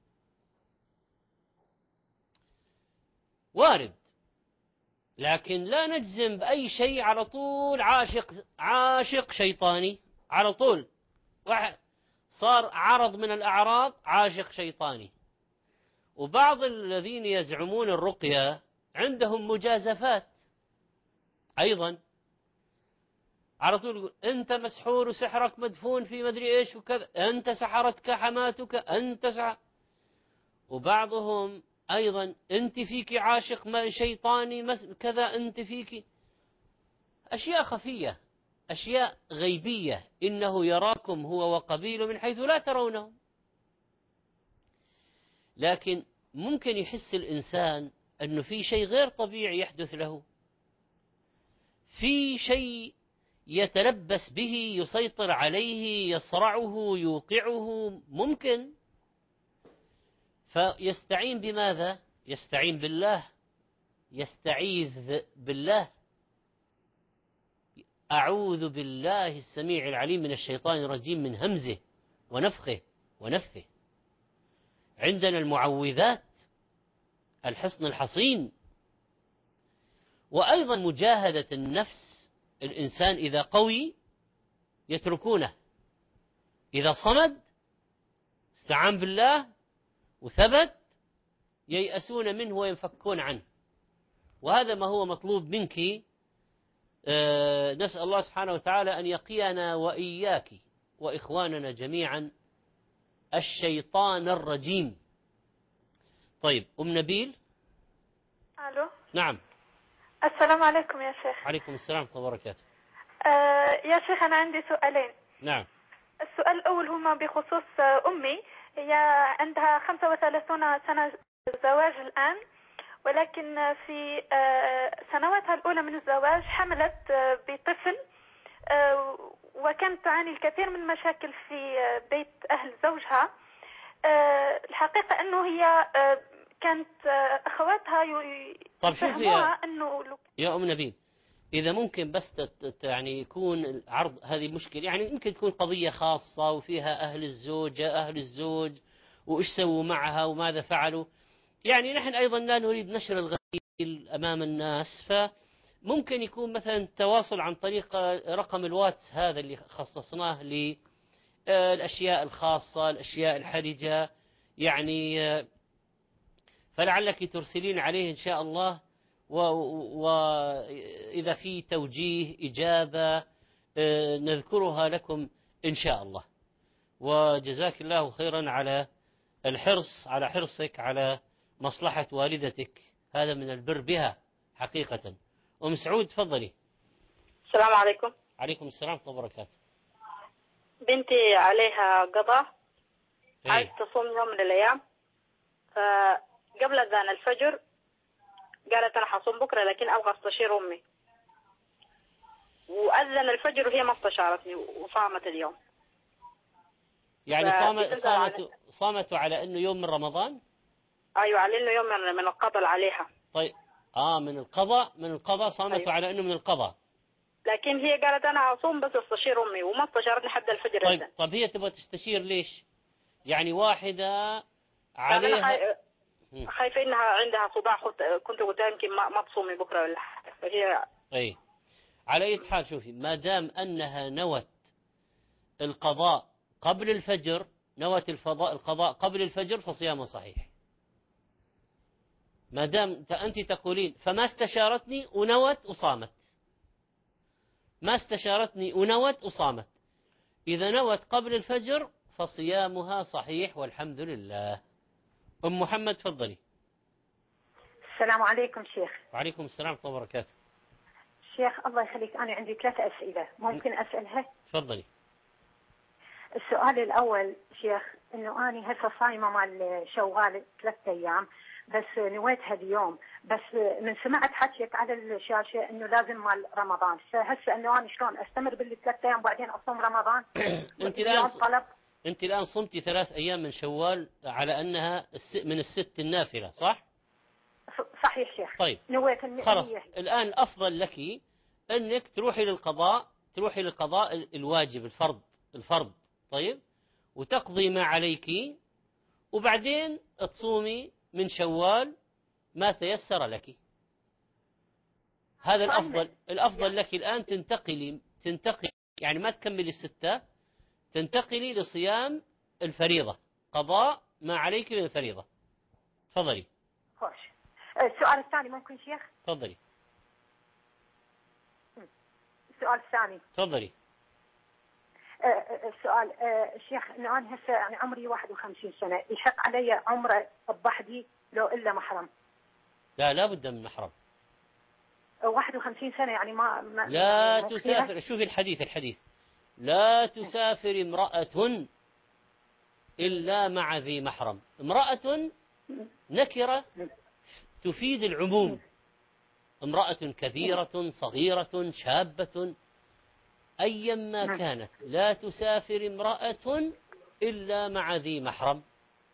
Speaker 2: وارد، لكن لا نجزم بأي شيء على طول. عاشق شيطاني على طول، صار عرض من الأعراض عاشق شيطاني. وبعض الذين يزعمون الرقية عندهم مجازفات أيضا، على طول يقول أنت مسحور وسحرك مدفون في مدري إيش وكذا، أنت سحرتك حماتك، أنت وبعضهم أيضا أنت فيك عاشق شيطاني كذا، أنت فيك أشياء خفية، أشياء غيبية. إنه يراكم هو وقبيله من حيث لا ترونهم. لكن ممكن يحس الإنسان أنه في شيء غير طبيعي يحدث له، في شيء يتلبس به، يسيطر عليه، يصرعه، يوقعه، ممكن. فيستعين بماذا؟ يستعين بالله، يستعيذ بالله. أعوذ بالله السميع العليم من الشيطان الرجيم من همزه ونفخه ونفثه. عندنا المعوذات، الحصن الحصين. وأيضا مجاهدة النفس. الإنسان إذا قوي يتركونه، إذا صمد استعان بالله وثبت ييأسون منه وينفكون عنه. وهذا ما هو مطلوب منك. نسأل الله سبحانه وتعالى أن يقينا وإياك وإخواننا جميعا الشيطان الرجيم. طيب أم نبيل.
Speaker 9: ألو.
Speaker 2: نعم.
Speaker 9: السلام عليكم يا شيخ.
Speaker 2: عليكم السلام ورحمة الله وبركاته.
Speaker 9: يا شيخ أنا عندي سؤالين.
Speaker 2: نعم.
Speaker 9: السؤال الأول هما بخصوص أمي. هي عندها 35 سنة زواج الآن، ولكن في سنواتها الأولى من الزواج حملت بطفل، وكانت تعاني الكثير من المشاكل في بيت أهل زوجها. الحقيقة أنه هي كانت أخواتها
Speaker 2: طب شوفي
Speaker 9: أنه
Speaker 2: يا أم نبيل، إذا ممكن بس يعني يكون العرض هذه مشكلة، يعني يمكن تكون قضية خاصة وفيها أهل الزوج وإيش سووا معها وماذا فعلوا. يعني نحن أيضا لا نريد نشر الغسيل أمام الناس، فممكن يكون مثلا تواصل عن طريق رقم الواتس هذا اللي خصصناه للأشياء الخاصة، الأشياء الحرجة، يعني فلعلك ترسلين عليه إن شاء الله، وإذا في توجيه إجابة نذكرها لكم إن شاء الله. وجزاك الله خيرا على على حرصك على مصلحة والدتك، هذا من البر بها حقيقة. أم سعود تفضلي.
Speaker 10: السلام عليكم.
Speaker 2: عليكم السلام ورحمة الله وبركاته.
Speaker 10: بنتي عليها قضاء، عايز تصوم يوم من الأيام، فقبل أذان الفجر قالت أنا حصوم بكرة لكن أبغى استشير أمي، وأذن الفجر وهي ما استشارتني وصامت اليوم.
Speaker 2: يعني صامت على أنه يوم من رمضان؟
Speaker 10: أيوة، على أنه يوم من القضاء عليها.
Speaker 2: طيب من القضاء صامت. أيوة. على أنه من القضاء،
Speaker 10: لكن هي قالت أنا أصوم بس استشير أمي وما استشارتني حتى الفجر.
Speaker 2: طيب هي تبغى تستشير ليش؟ يعني واحدة عليها
Speaker 10: خايفة إنها عندها صداع، كنت قلت يمكن ما تصومي بكرة ولا حاجة، فهي
Speaker 2: على أي حال شوفي، ما دام أنها نوت القضاء قبل الفجر، نوت القضاء قبل الفجر فصيامها صحيح. ما دام أنت تقولين فما استشارتني ونوت وصامت، ما استشارتني ونوت وصامت، إذا نوت قبل الفجر فصيامها صحيح والحمد لله. أم محمد تفضلي.
Speaker 11: السلام عليكم شيخ.
Speaker 2: وعليكم السلام ورحمة الله وبركاته.
Speaker 11: شيخ الله يخليك، أنا عندي 3 أسئلة ممكن أسألها؟
Speaker 2: تفضلي.
Speaker 11: السؤال الأول شيخ، إنه أنا هسه صايمة مع شوال 3 أيام، بس نويتها اليوم، بس من سمعت حكيك على الشاشة إنه لازم مال رمضان، فهسه إنه أنا شلون أستمر بال3 أيام بعدين أصوم رمضان؟
Speaker 2: أنت الآن صمتي 3 أيام من شوال على أنها من الست النافلة، صح؟
Speaker 11: صحيح شيخ.
Speaker 2: طيب
Speaker 11: نويت
Speaker 2: خلاص، الآن الأفضل لك أنك تروحي للقضاء الواجب الفرض، طيب، وتقضي ما عليك، وبعدين تصومي من شوال ما تيسر لك. هذا الأفضل لك الآن تنتقلي يعني ما تكملي 6، تنتقلي لصيام الفريضة، قضاء ما عليك من الفريضة. تفضلي.
Speaker 11: خوش. السؤال الثاني ممكن شيخ؟
Speaker 2: تفضلي.
Speaker 11: السؤال الثاني.
Speaker 2: تفضلي.
Speaker 11: السؤال شيخ، انه انا هسه يعني عمري 51 سنة، يحق علي عمره بحدي لو الا محرم؟
Speaker 2: لا بد من محرم.
Speaker 11: 51 سنة يعني ما
Speaker 2: لا تسافر. شوفي الحديث لا تسافر امرأة إلا مع ذي محرم. امرأة نكرة تفيد العموم، امرأة كبيرة صغيرة شابة أيما كانت، لا تسافر امرأة إلا مع ذي محرم.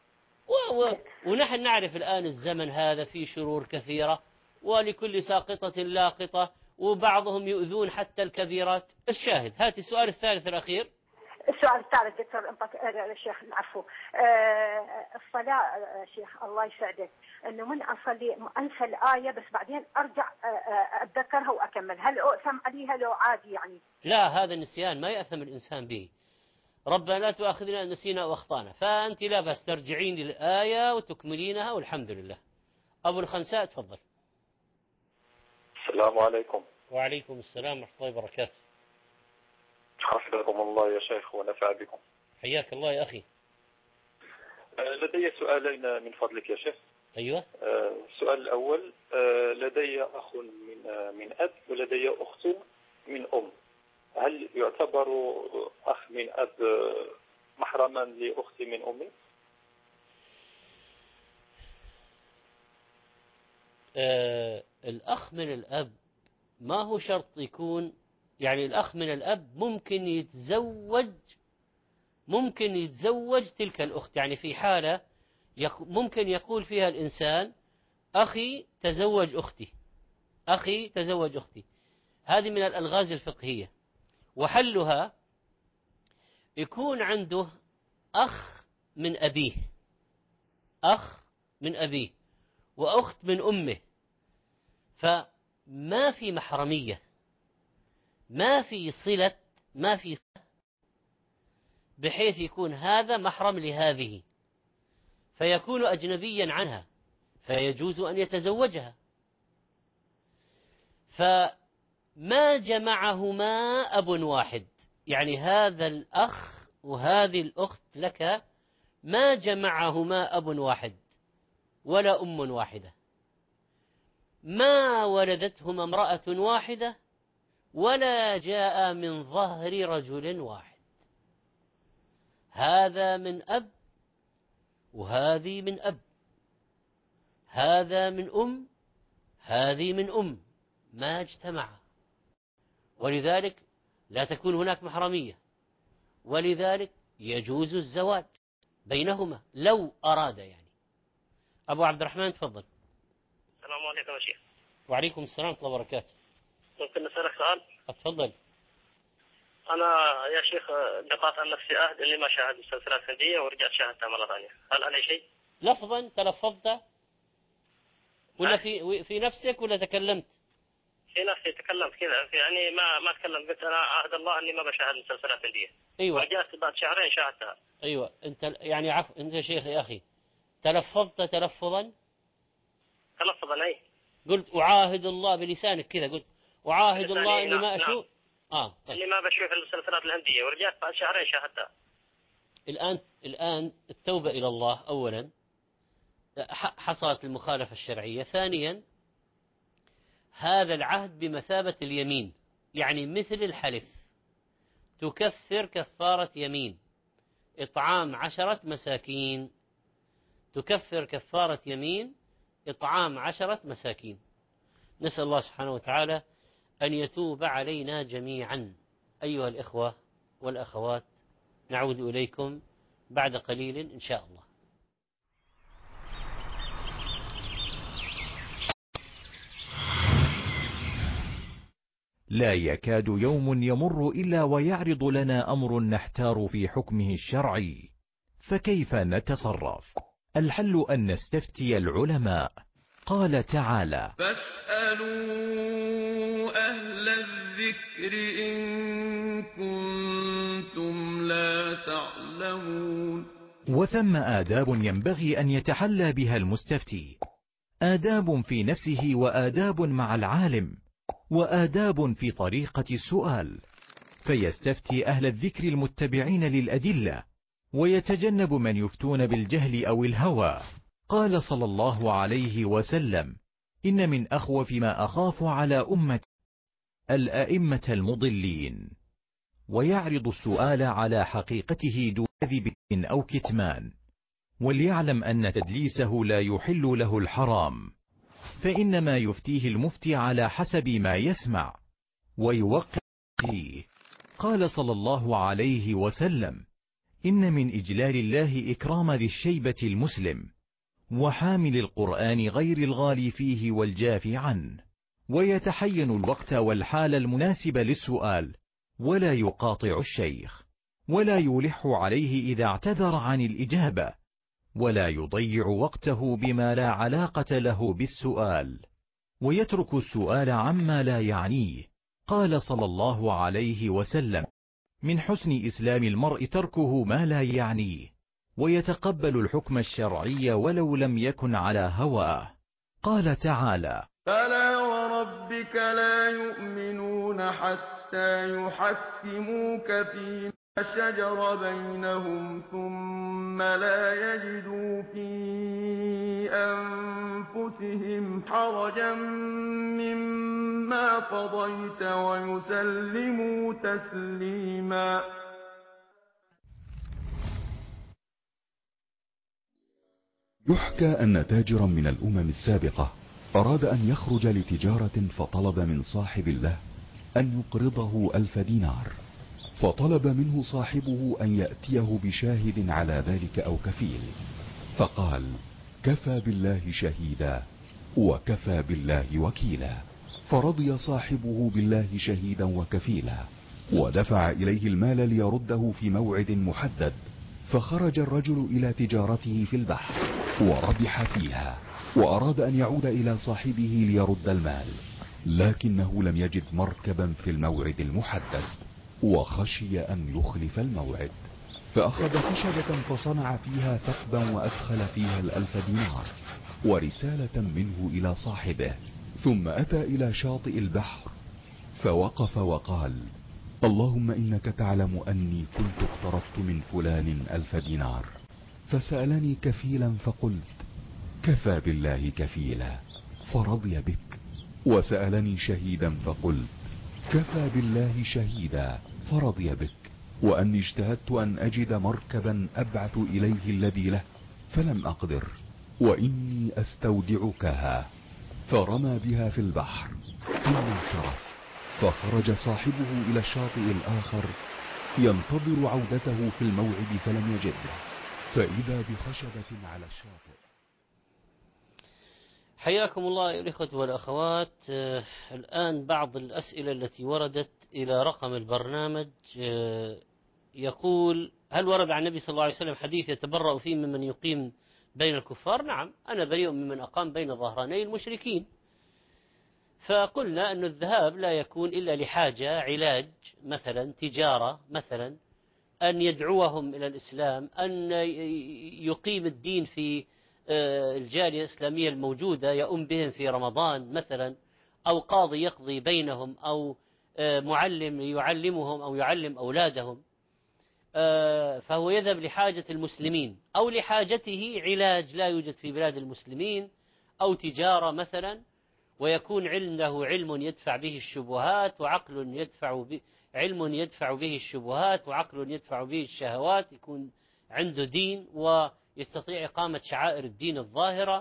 Speaker 2: ونحن نعرف الآن الزمن هذا فيه شرور كثيرة، ولكل ساقطة لاقطة، وبعضهم يؤذون حتى الكبيرات. الشاهد، هاتي السؤال الثالث الأخير.
Speaker 11: السؤال الثالث دكتور الشيخ العفو. الصلاة شيخ الله يسعدك، انه من اصلي انسى الآية بس بعدين ارجع اتذكرها واكمل، هل اؤثم عليها لو عادي يعني؟
Speaker 2: لا، هذا النسيان ما يأثم الإنسان به. ربنا لا تؤاخذنا إن نسينا واخطانا، فأنت لا بس ترجعين للآية وتكملينها والحمد لله. أبو الخنساء تفضل.
Speaker 12: السلام عليكم.
Speaker 2: وعليكم السلام ورحمة الله وبركاته.
Speaker 12: حفظكم الله يا شيخ ونفع بكم.
Speaker 2: حياك الله يا أخي.
Speaker 12: لدي سؤالين من فضلك يا شيخ.
Speaker 2: أيوة.
Speaker 12: السؤال الأول، لدي أخ من أب ولدي أخت من أم، هل يعتبر أخ من أب محرما لأختي من أمي؟
Speaker 2: الأخ من الأب ما هو شرط يكون، يعني الأخ من الأب ممكن يتزوج تلك الأخت. يعني في حالة ممكن يقول فيها الإنسان أخي تزوج أختي، أخي تزوج أختي. هذه من الألغاز الفقهية، وحلها يكون عنده أخ من أبيه، أخ من أبيه وأخت من أمه، فما في محرمية، ما في صلة بحيث يكون هذا محرم لهذه فيكون أجنبيا عنها فيجوز أن يتزوجها. فما جمعهما أب واحد، يعني هذا الأخ وهذه الأخت لك ما جمعهما أب واحد ولا أم واحدة، ما ولدتهما امرأة واحدة ولا جاء من ظهر رجل واحد. هذا من أب وهذه من أب، هذا من أم هذه من أم، ما اجتمع، ولذلك لا تكون هناك محرمية، ولذلك يجوز الزواج بينهما لو أراد. يعني أبو عبد الرحمن تفضل.
Speaker 13: السلام عليكم يا شيخ.
Speaker 2: وعليكم السلام ورحمة الله وبركاته.
Speaker 13: ممكن نسألك سؤال؟
Speaker 2: اتفضل.
Speaker 13: أنا يا شيخ لقيت عن نفسي عهد إني ما شاهد مسلسلات هندية ورجعت شاهدتها مرة ثانية، هل علي شيء؟
Speaker 2: لفظا تلفظت ولا في نفسك ولا تكلمت؟
Speaker 13: في نفسي تكلمت كذا، يعني ما تكلمت، قلت أنا عهد الله إني ما بشاهد مسلسلات هندية.
Speaker 2: أيوة.
Speaker 13: ورجعت بعد شهرين شاهدتها.
Speaker 2: أيوة. أنت يعني أنت شيخ يا أخي تلفظت تلفظا؟
Speaker 13: تلفظا أي. قلت
Speaker 2: أعاهد الله بلسانك كذا، قلت أعاهد الله إني ما أشوف. طيب.
Speaker 13: إني ما بشوف المسلسلات الهندية ورجعت بعد شهرين شاهدتها.
Speaker 2: الآن التوبة إلى الله أولا، حصلت المخالفة الشرعية. ثانيا هذا العهد بمثابة اليمين، يعني مثل الحلف، تكفر كفارة يمين، إطعام 10 مساكين، تكفر كفارة يمين إطعام 10 مساكين. نسأل الله سبحانه وتعالى أن يتوب علينا جميعا. أيها الإخوة والأخوات، نعود إليكم بعد قليل إن شاء الله.
Speaker 1: لا يكاد يوم يمر إلا ويعرض لنا أمر نحتار في حكمه الشرعي، فكيف نتصرف؟ الحل أن نستفتي العلماء. قال تعالى:
Speaker 14: فاسألوا أهل الذكر إن كنتم لا تعلمون.
Speaker 1: وثم آداب ينبغي أن يتحلى بها المستفتي، آداب في نفسه وآداب مع العالم وآداب في طريقة السؤال، فيستفتي أهل الذكر المتبعين للأدلة ويتجنب من يفتون بالجهل أو الهوى. قال صلى الله عليه وسلم: إن من أخوف ما أخاف على أمتي الأئمة المضلين. ويعرض السؤال على حقيقته دون كذب أو كتمان، وليعلم أن تدليسه لا يحل له الحرام، فإنما يفتيه المفتي على حسب ما يسمع ويوقع فيه. قال صلى الله عليه وسلم: إن من إجلال الله إكرام ذي الشيبة المسلم وحامل القرآن غير الغالي فيه والجافي عنه. ويتحين الوقت والحال المناسب للسؤال، ولا يقاطع الشيخ، ولا يلح عليه إذا اعتذر عن الإجابة، ولا يضيع وقته بما لا علاقة له بالسؤال، ويترك السؤال عما لا يعنيه. قال صلى الله عليه وسلم: من حسن إسلام المرء تركه ما لا يعنيه، ويتقبل الحكم الشرعي ولو لم يكن على هواه. قال تعالى:
Speaker 14: فلا ربك لا يؤمنون حتى يحكموك فيما شجر بينهم ثم لا يجدوا في أنفسهم حرجا مما قضيت ويسلموا تسليما.
Speaker 15: يحكى أن تاجرا من الأمم السابقة أراد أن يخرج لتجارة، فطلب من صاحب له أن يقرضه 1000 دينار، فطلب منه صاحبه أن يأتيه بشاهد على ذلك أو كفيل، فقال: كفى بالله شهيدا وكفى بالله وكيلا. فرضي صاحبه بالله شهيدا وكفيلا، ودفع إليه المال ليرده في موعد محدد. فخرج الرجل إلى تجارته في البحر وربح فيها، وأراد أن يعود إلى صاحبه ليرد المال، لكنه لم يجد مركبا في الموعد المحدد، وخشي أن يخلف الموعد، فأخذ خشبة فصنع فيها ثقبا وأدخل فيها 1000 دينار ورسالة منه إلى صاحبه، ثم أتى إلى شاطئ البحر فوقف وقال: اللهم إنك تعلم أني كنت اقترضت من فلان 1000 دينار، فسألني كفيلا فقلت: كفى بالله كفيلا، فرضي بك، وسألني شهيدا فقلت: كفى بالله شهيدا، فرضي بك، وأني اجتهدت أن أجد مركبا أبعث إليه الذي له فلم أقدر، وإني أستودعكها. فرمى بها في البحر ثم انصرف. فخرج صاحبه إلى الشاطئ الآخر ينتظر عودته في الموعد فلم يجده، فإذا بخشبة على الشاطئ.
Speaker 2: حياكم الله يا الإخوة والأخوات. الآن بعض الأسئلة التي وردت إلى رقم البرنامج. يقول: هل ورد عن النبي صلى الله عليه وسلم حديث يتبرأ فيه ممن يقيم بين الكفار؟ نعم، أنا بريء ممن أقام بين ظهراني المشركين. فقلنا أن الذهاب لا يكون إلا لحاجة، علاج مثلا، تجارة مثلا، أن يدعوهم إلى الإسلام، أن يقيم الدين في الجالية الإسلامية الموجودة، يؤم بهم في رمضان مثلا، أو قاضي يقضي بينهم، أو معلم يعلمهم أو يعلم أولادهم. فهو يذهب لحاجة المسلمين، أو لحاجته علاج لا يوجد في بلاد المسلمين، أو تجارة مثلا، ويكون عنده علم يدفع به الشبهات، وعقل يدفع به، علم يدفع به الشبهات وعقل يدفع به الشهوات، يكون عنده دين ويستطيع إقامة شعائر الدين الظاهرة.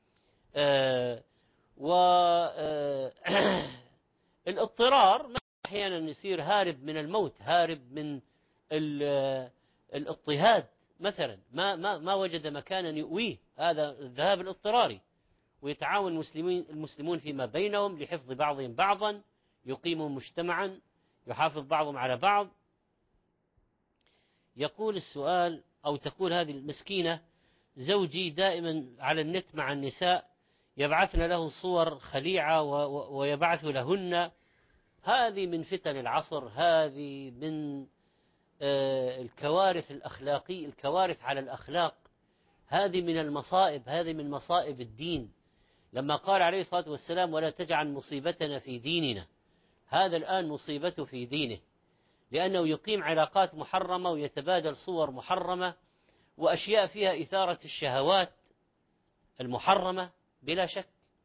Speaker 2: والاضطرار أحيانا يصير هارب من الموت، هارب من الاضطهاد مثلا، ما وجد مكانا يؤويه، هذا الذهاب الاضطراري. ويتعاون المسلمون فيما بينهم لحفظ بعضهم بعضا، يقيموا مجتمعا، يحافظ بعضهم على بعض. يقول السؤال، أو تقول هذه المسكينة: زوجي دائما على النت مع النساء، يبعثن له صور خليعة ويبعث لهن. هذه من فتن العصر، هذه من الكوارث الأخلاقية، الكوارث على الأخلاق، هذه من المصائب، هذه من مصائب الدين. لما قال عليه الصلاة والسلام: ولا تجعل مصيبتنا في ديننا، هذا الآن مصيبته في دينه، لأنه يقيم علاقات محرمة ويتبادل صور محرمة وأشياء فيها إثارة الشهوات المحرمة بلا شك.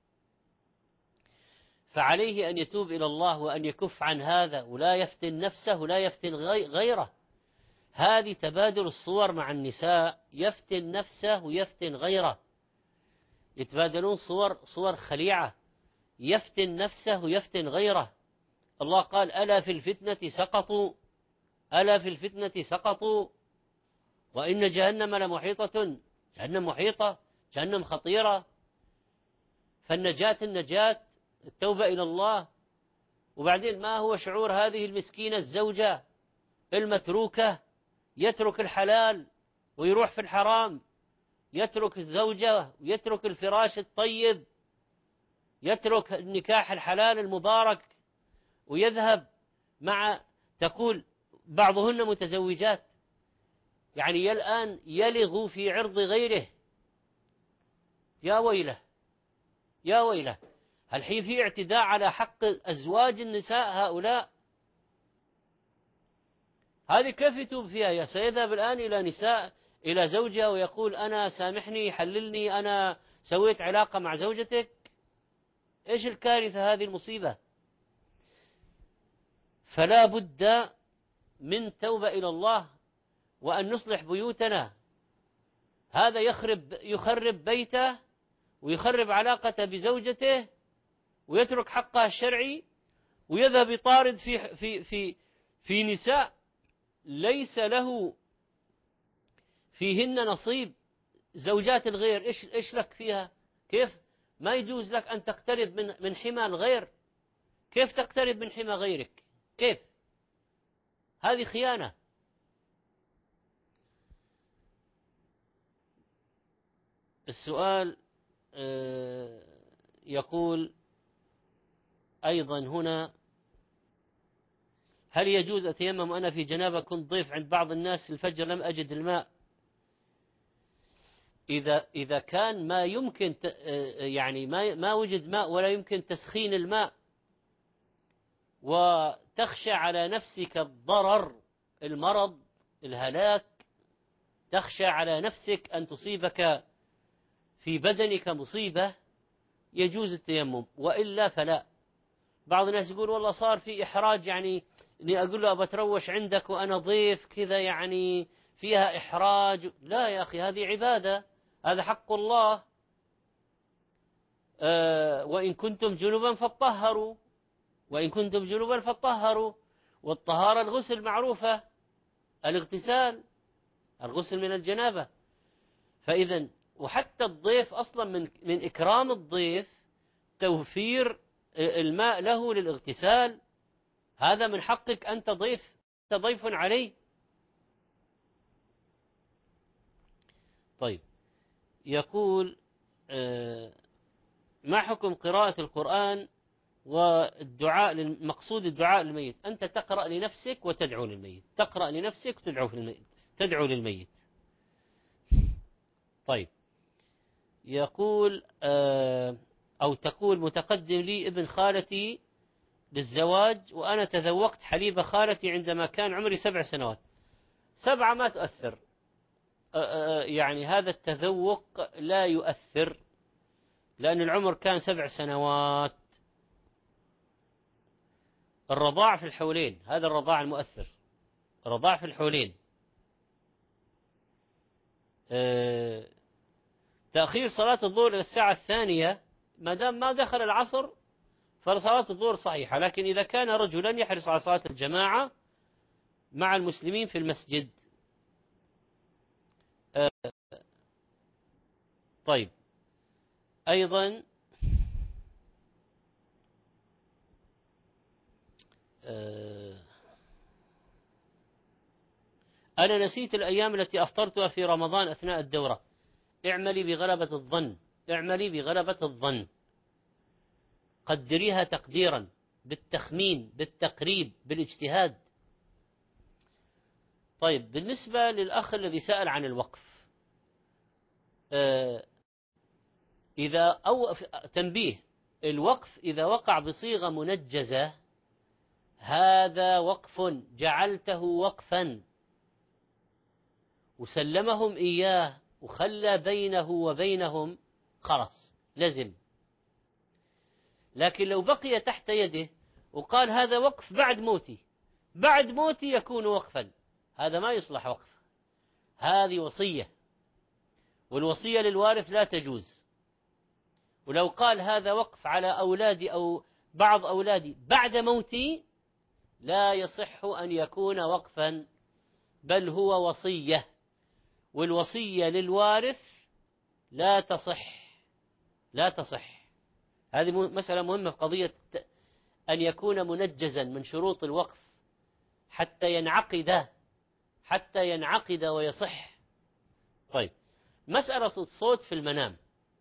Speaker 2: فعليه أن يتوب إلى الله وأن يكف عن هذا، ولا يفتن نفسه ولا يفتن غيره. هذه تبادل الصور مع النساء، يفتن نفسه ويفتن غيره، يتبادلون صور خليعة، يفتن نفسه ويفتن غيره. الله قال: ألا في الفتنة سقطوا، ألا في الفتنة سقطوا، وإن جهنم لمحيطة، جهنم محيطة، جهنم خطيرة. فالنجاة التوبة إلى الله. وبعدين ما هو شعور هذه المسكينة الزوجة المتروكة؟ يترك الحلال ويروح في الحرام، يترك الزوجة ويترك الفراش الطيب، يترك النكاح الحلال المبارك، ويذهب مع، تقول بعضهن متزوجات، يعني الآن يلغ في عرض غيره. يا ويله، يا ويله. هل في اعتداء على حق أزواج النساء هؤلاء؟ هذه كيف يتوب فيها؟ سيذهب الآن إلى زوجها ويقول أنا سامحني حللني أنا سويت علاقة مع زوجتك. إيش الكارثة هذه المصيبة؟ فلا بد من توبة إلى الله وأن نصلح بيوتنا. هذا يخرب بيته ويخرب علاقته بزوجته ويترك حقها الشرعي ويذهب يطارد في نساء ليس له فيهن نصيب، زوجات الغير. إيش لك فيها؟ كيف ما يجوز لك أن تقترب من حمى الغير؟ كيف تقترب من حمى غيرك؟ كيف؟ هذه خيانة. السؤال يقول أيضا هنا: هل يجوز أتيمم وأنا في جنابة كنت ضيف عند بعض الناس الفجر لم أجد الماء؟ إذا كان ما يمكن يعني ما وجد ماء ولا يمكن تسخين الماء وتخشى على نفسك الضرر، المرض، الهلاك، تخشى على نفسك أن تصيبك في بدنك مصيبة، يجوز التيمم، وإلا فلا. بعض الناس يقول والله صار في إحراج، يعني إني أقول له أبتروش عندك وأنا ضيف كذا يعني فيها إحراج. لا يا أخي، هذه عبادة، هذا حق الله. وإن كنتم جنبا فاطهروا، وإن كنتم جنبا فاطهروا. والطهارة الغسل معروفة، الاغتسال، الغسل من الجنابة. فإذا وحتى الضيف أصلا من إكرام الضيف توفير الماء له للاغتسال، هذا من حقك، أنت ضيف عليه. طيب، يقول ما حكم قراءة القرآن والدعاء مقصود الدعاء للميت؟ أنت تقرأ لنفسك وتدعو للميت، تقرأ لنفسك وتدعو للميت. طيب، يقول أو تقول متقدم لي ابن خالتي للزواج وأنا تذوقت حليب خالتي عندما كان عمري 7 سنوات. 7 ما تؤثر، يعني هذا التذوق لا يؤثر، لأن العمر كان 7 سنوات. الرضاع في الحولين، هذا الرضاع المؤثر، الرضاع في الحولين. تأخير صلاة الظهر إلى الساعة 2 ما دام ما دخل العصر فصلاة الظهر صحيحة، لكن إذا كان رجلا يحرص على صلاة الجماعة مع المسلمين في المسجد. طيب، أيضا أنا نسيت الأيام التي أفطرتها في رمضان أثناء الدورة. اعملي بغلبة الظن، اعملي بغلبة الظن، قدريها تقديرا، بالتخمين، بالتقريب، بالاجتهاد. طيب، بالنسبة للأخ الذي سأل عن الوقف، تنبيه: الوقف إذا وقع بصيغة منجزة هذا وقف، جعلته وقفا وسلمهم إياه وخلى بينه وبينهم، خلاص لزم. لكن لو بقي تحت يده وقال هذا وقف بعد موتي، بعد موتي يكون وقفا، هذا ما يصلح وقف، هذه وصية، والوصية للوارث لا تجوز. ولو قال هذا وقف على أولادي أو بعض أولادي بعد موتي لا يصح أن يكون وقفا، بل هو وصية، والوصية للوارث لا تصح، لا تصح. هذه مسألة مهمة في قضية أن يكون منجزا من شروط الوقف حتى ينعقد ويصح. طيب، مسألة الصوت في المنام،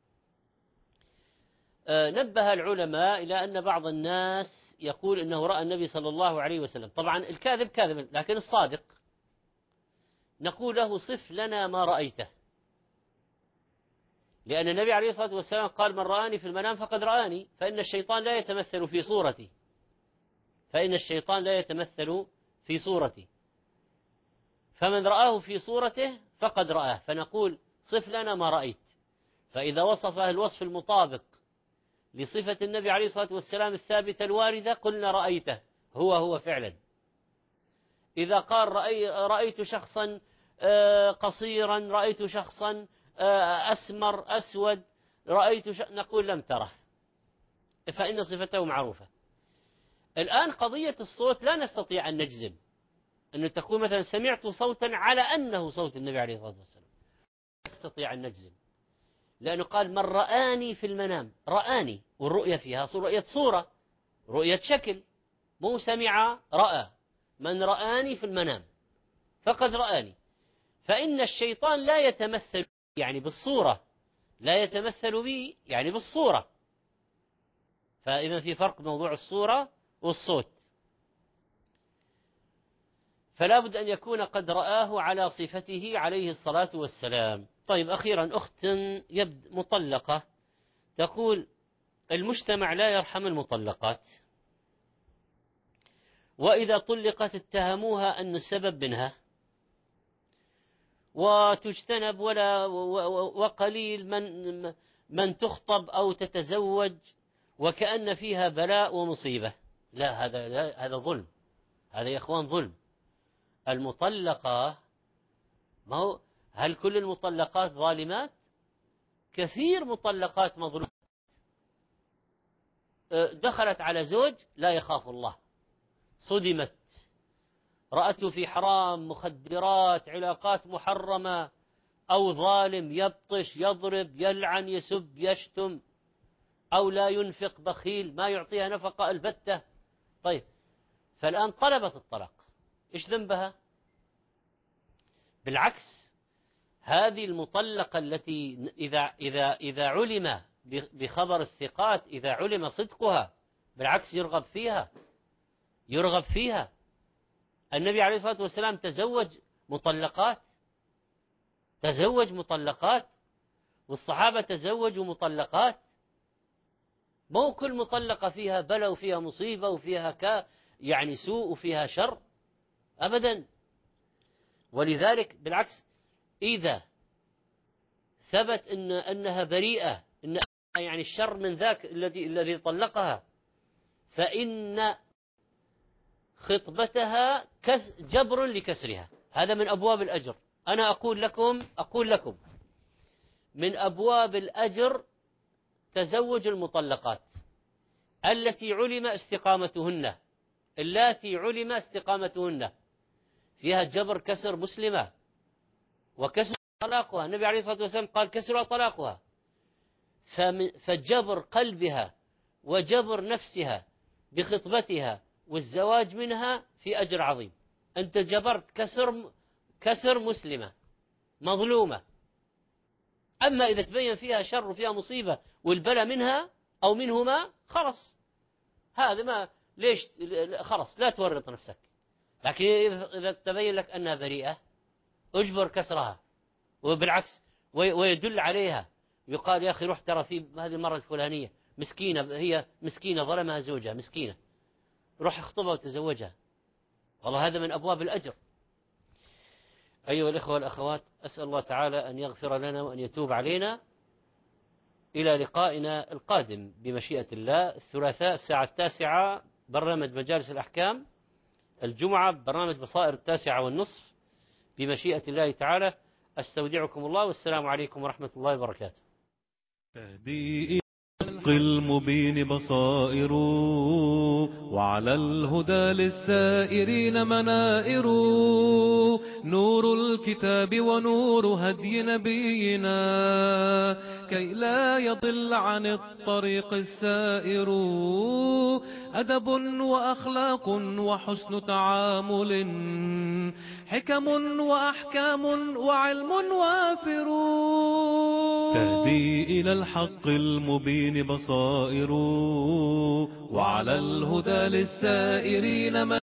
Speaker 2: نبه العلماء إلى أن بعض الناس يقول إنه رأى النبي صلى الله عليه وسلم. طبعا الكاذب كاذب، لكن الصادق نقول له صف لنا ما رأيته. لأن النبي عليه الصلاة والسلام قال من رآني في المنام فقد رآني، فإن الشيطان لا يتمثل في صورتي، فإن الشيطان لا يتمثل في صورتي، فمن رآه في صورته فقد رآه. فنقول صف لنا ما رأيت، فإذا وصفه الوصف المطابق لصفة النبي عليه الصلاة والسلام الثابتة الواردة قلنا رأيته، هو فعلا. إذا قال رأيت شخصا قصيرا، رأيت شخصا أسمر أسود، نقول لم تره، فإن صفته معروفة. الآن قضية الصوت لا نستطيع أن نجزم أنه تكون مثلا سمعت صوتا على أنه صوت النبي عليه الصلاة والسلام، لا نستطيع أن نجزم، لأنه قال من رآني في المنام، رآني، والرؤية فيها رؤية صورة، رؤية شكل، مو سمع رأى، من رآني في المنام فقد رآني. فإن الشيطان لا يتمثل يعني بالصورة، لا يتمثل بي يعني بالصورة، فإذا في فرق موضوع الصورة والصوت، فلا بد أن يكون قد رآه على صفته عليه الصلاة والسلام. طيب، أخيرا أخت مطلقة تقول المجتمع لا يرحم المطلقات، وإذا طلقت اتهموها أن السبب منها، وتجتنب وقليل من تخطب أو تتزوج، وكأن فيها بلاء ومصيبة. لا، هذا ظلم، هذا يا إخوان ظلم. المطلقة، ما هو هل كل المطلقات ظالمات؟ كثير مطلقات مظلومات، دخلت على زوج لا يخاف الله، صدمت، رأته في حرام، مخدرات، علاقات محرمة، أو ظالم يبطش يضرب يلعن يسب يشتم، أو لا ينفق بخيل ما يعطيها نفقة البتة. طيب، فالآن طلبت الطلاق، إيش ذنبها؟ بالعكس، هذه المطلقة التي إذا علم بخبر الثقات، إذا علم صدقها، بالعكس يرغب فيها. النبي عليه الصلاة والسلام تزوج مطلقات، والصحابة تزوجوا مطلقات. مو كل مطلقة فيها بلا وفيها مصيبة وفيها يعني سوء وفيها شر أبدا. ولذلك بالعكس، إذا ثبت أنها بريئة، إن يعني الشر من ذاك الذي طلقها، فإن خطبتها جبر لكسرها. هذا من أبواب الأجر. أنا أقول لكم من أبواب الأجر تزوج المطلقات اللاتي علم استقامتهن فيها جبر كسر مسلمة وكسر طلاقها. النبي عليه الصلاة والسلام قال كسر طلاقها. فجبر قلبها وجبر نفسها بخطبتها والزواج منها في أجر عظيم. أنت جبرت كسر مسلمة مظلومة. أما إذا تبين فيها شر وفيها مصيبة والبلاء منها أو منهما، خلص، هذا ما ليش، خلص لا تورط نفسك. لكن إذا تبين لك أنها بريئة، أجبر كسرها، وبالعكس ويدل عليها، يقال يا أخي روح ترى في هذه المرة الفلانية مسكينة، هي مسكينة ظلمها زوجها مسكينة، روح اخطبها وتزوجها، والله هذا من أبواب الأجر. أيها الإخوة والأخوات، أسأل الله تعالى أن يغفر لنا وأن يتوب علينا. إلى لقائنا القادم بمشيئة الله، الثلاثاء الساعة 9 برنامج مجالس الأحكام، الجمعة برنامج بصائر 9:30 بمشيئة الله تعالى. أستودعكم الله، والسلام عليكم ورحمة الله وبركاته.
Speaker 16: تهدي الحق المبين بصائر، وعلى الهدى للسائرين منائر، نور الكتاب ونور هدي نبينا، كي لا يضل عن الطريق السائر. أدب وأخلاق وحسن تعامل، حكم وأحكام وعلم وافر، تهدي إلى الحق المبين بصائر، وعلى الهدى للسائرين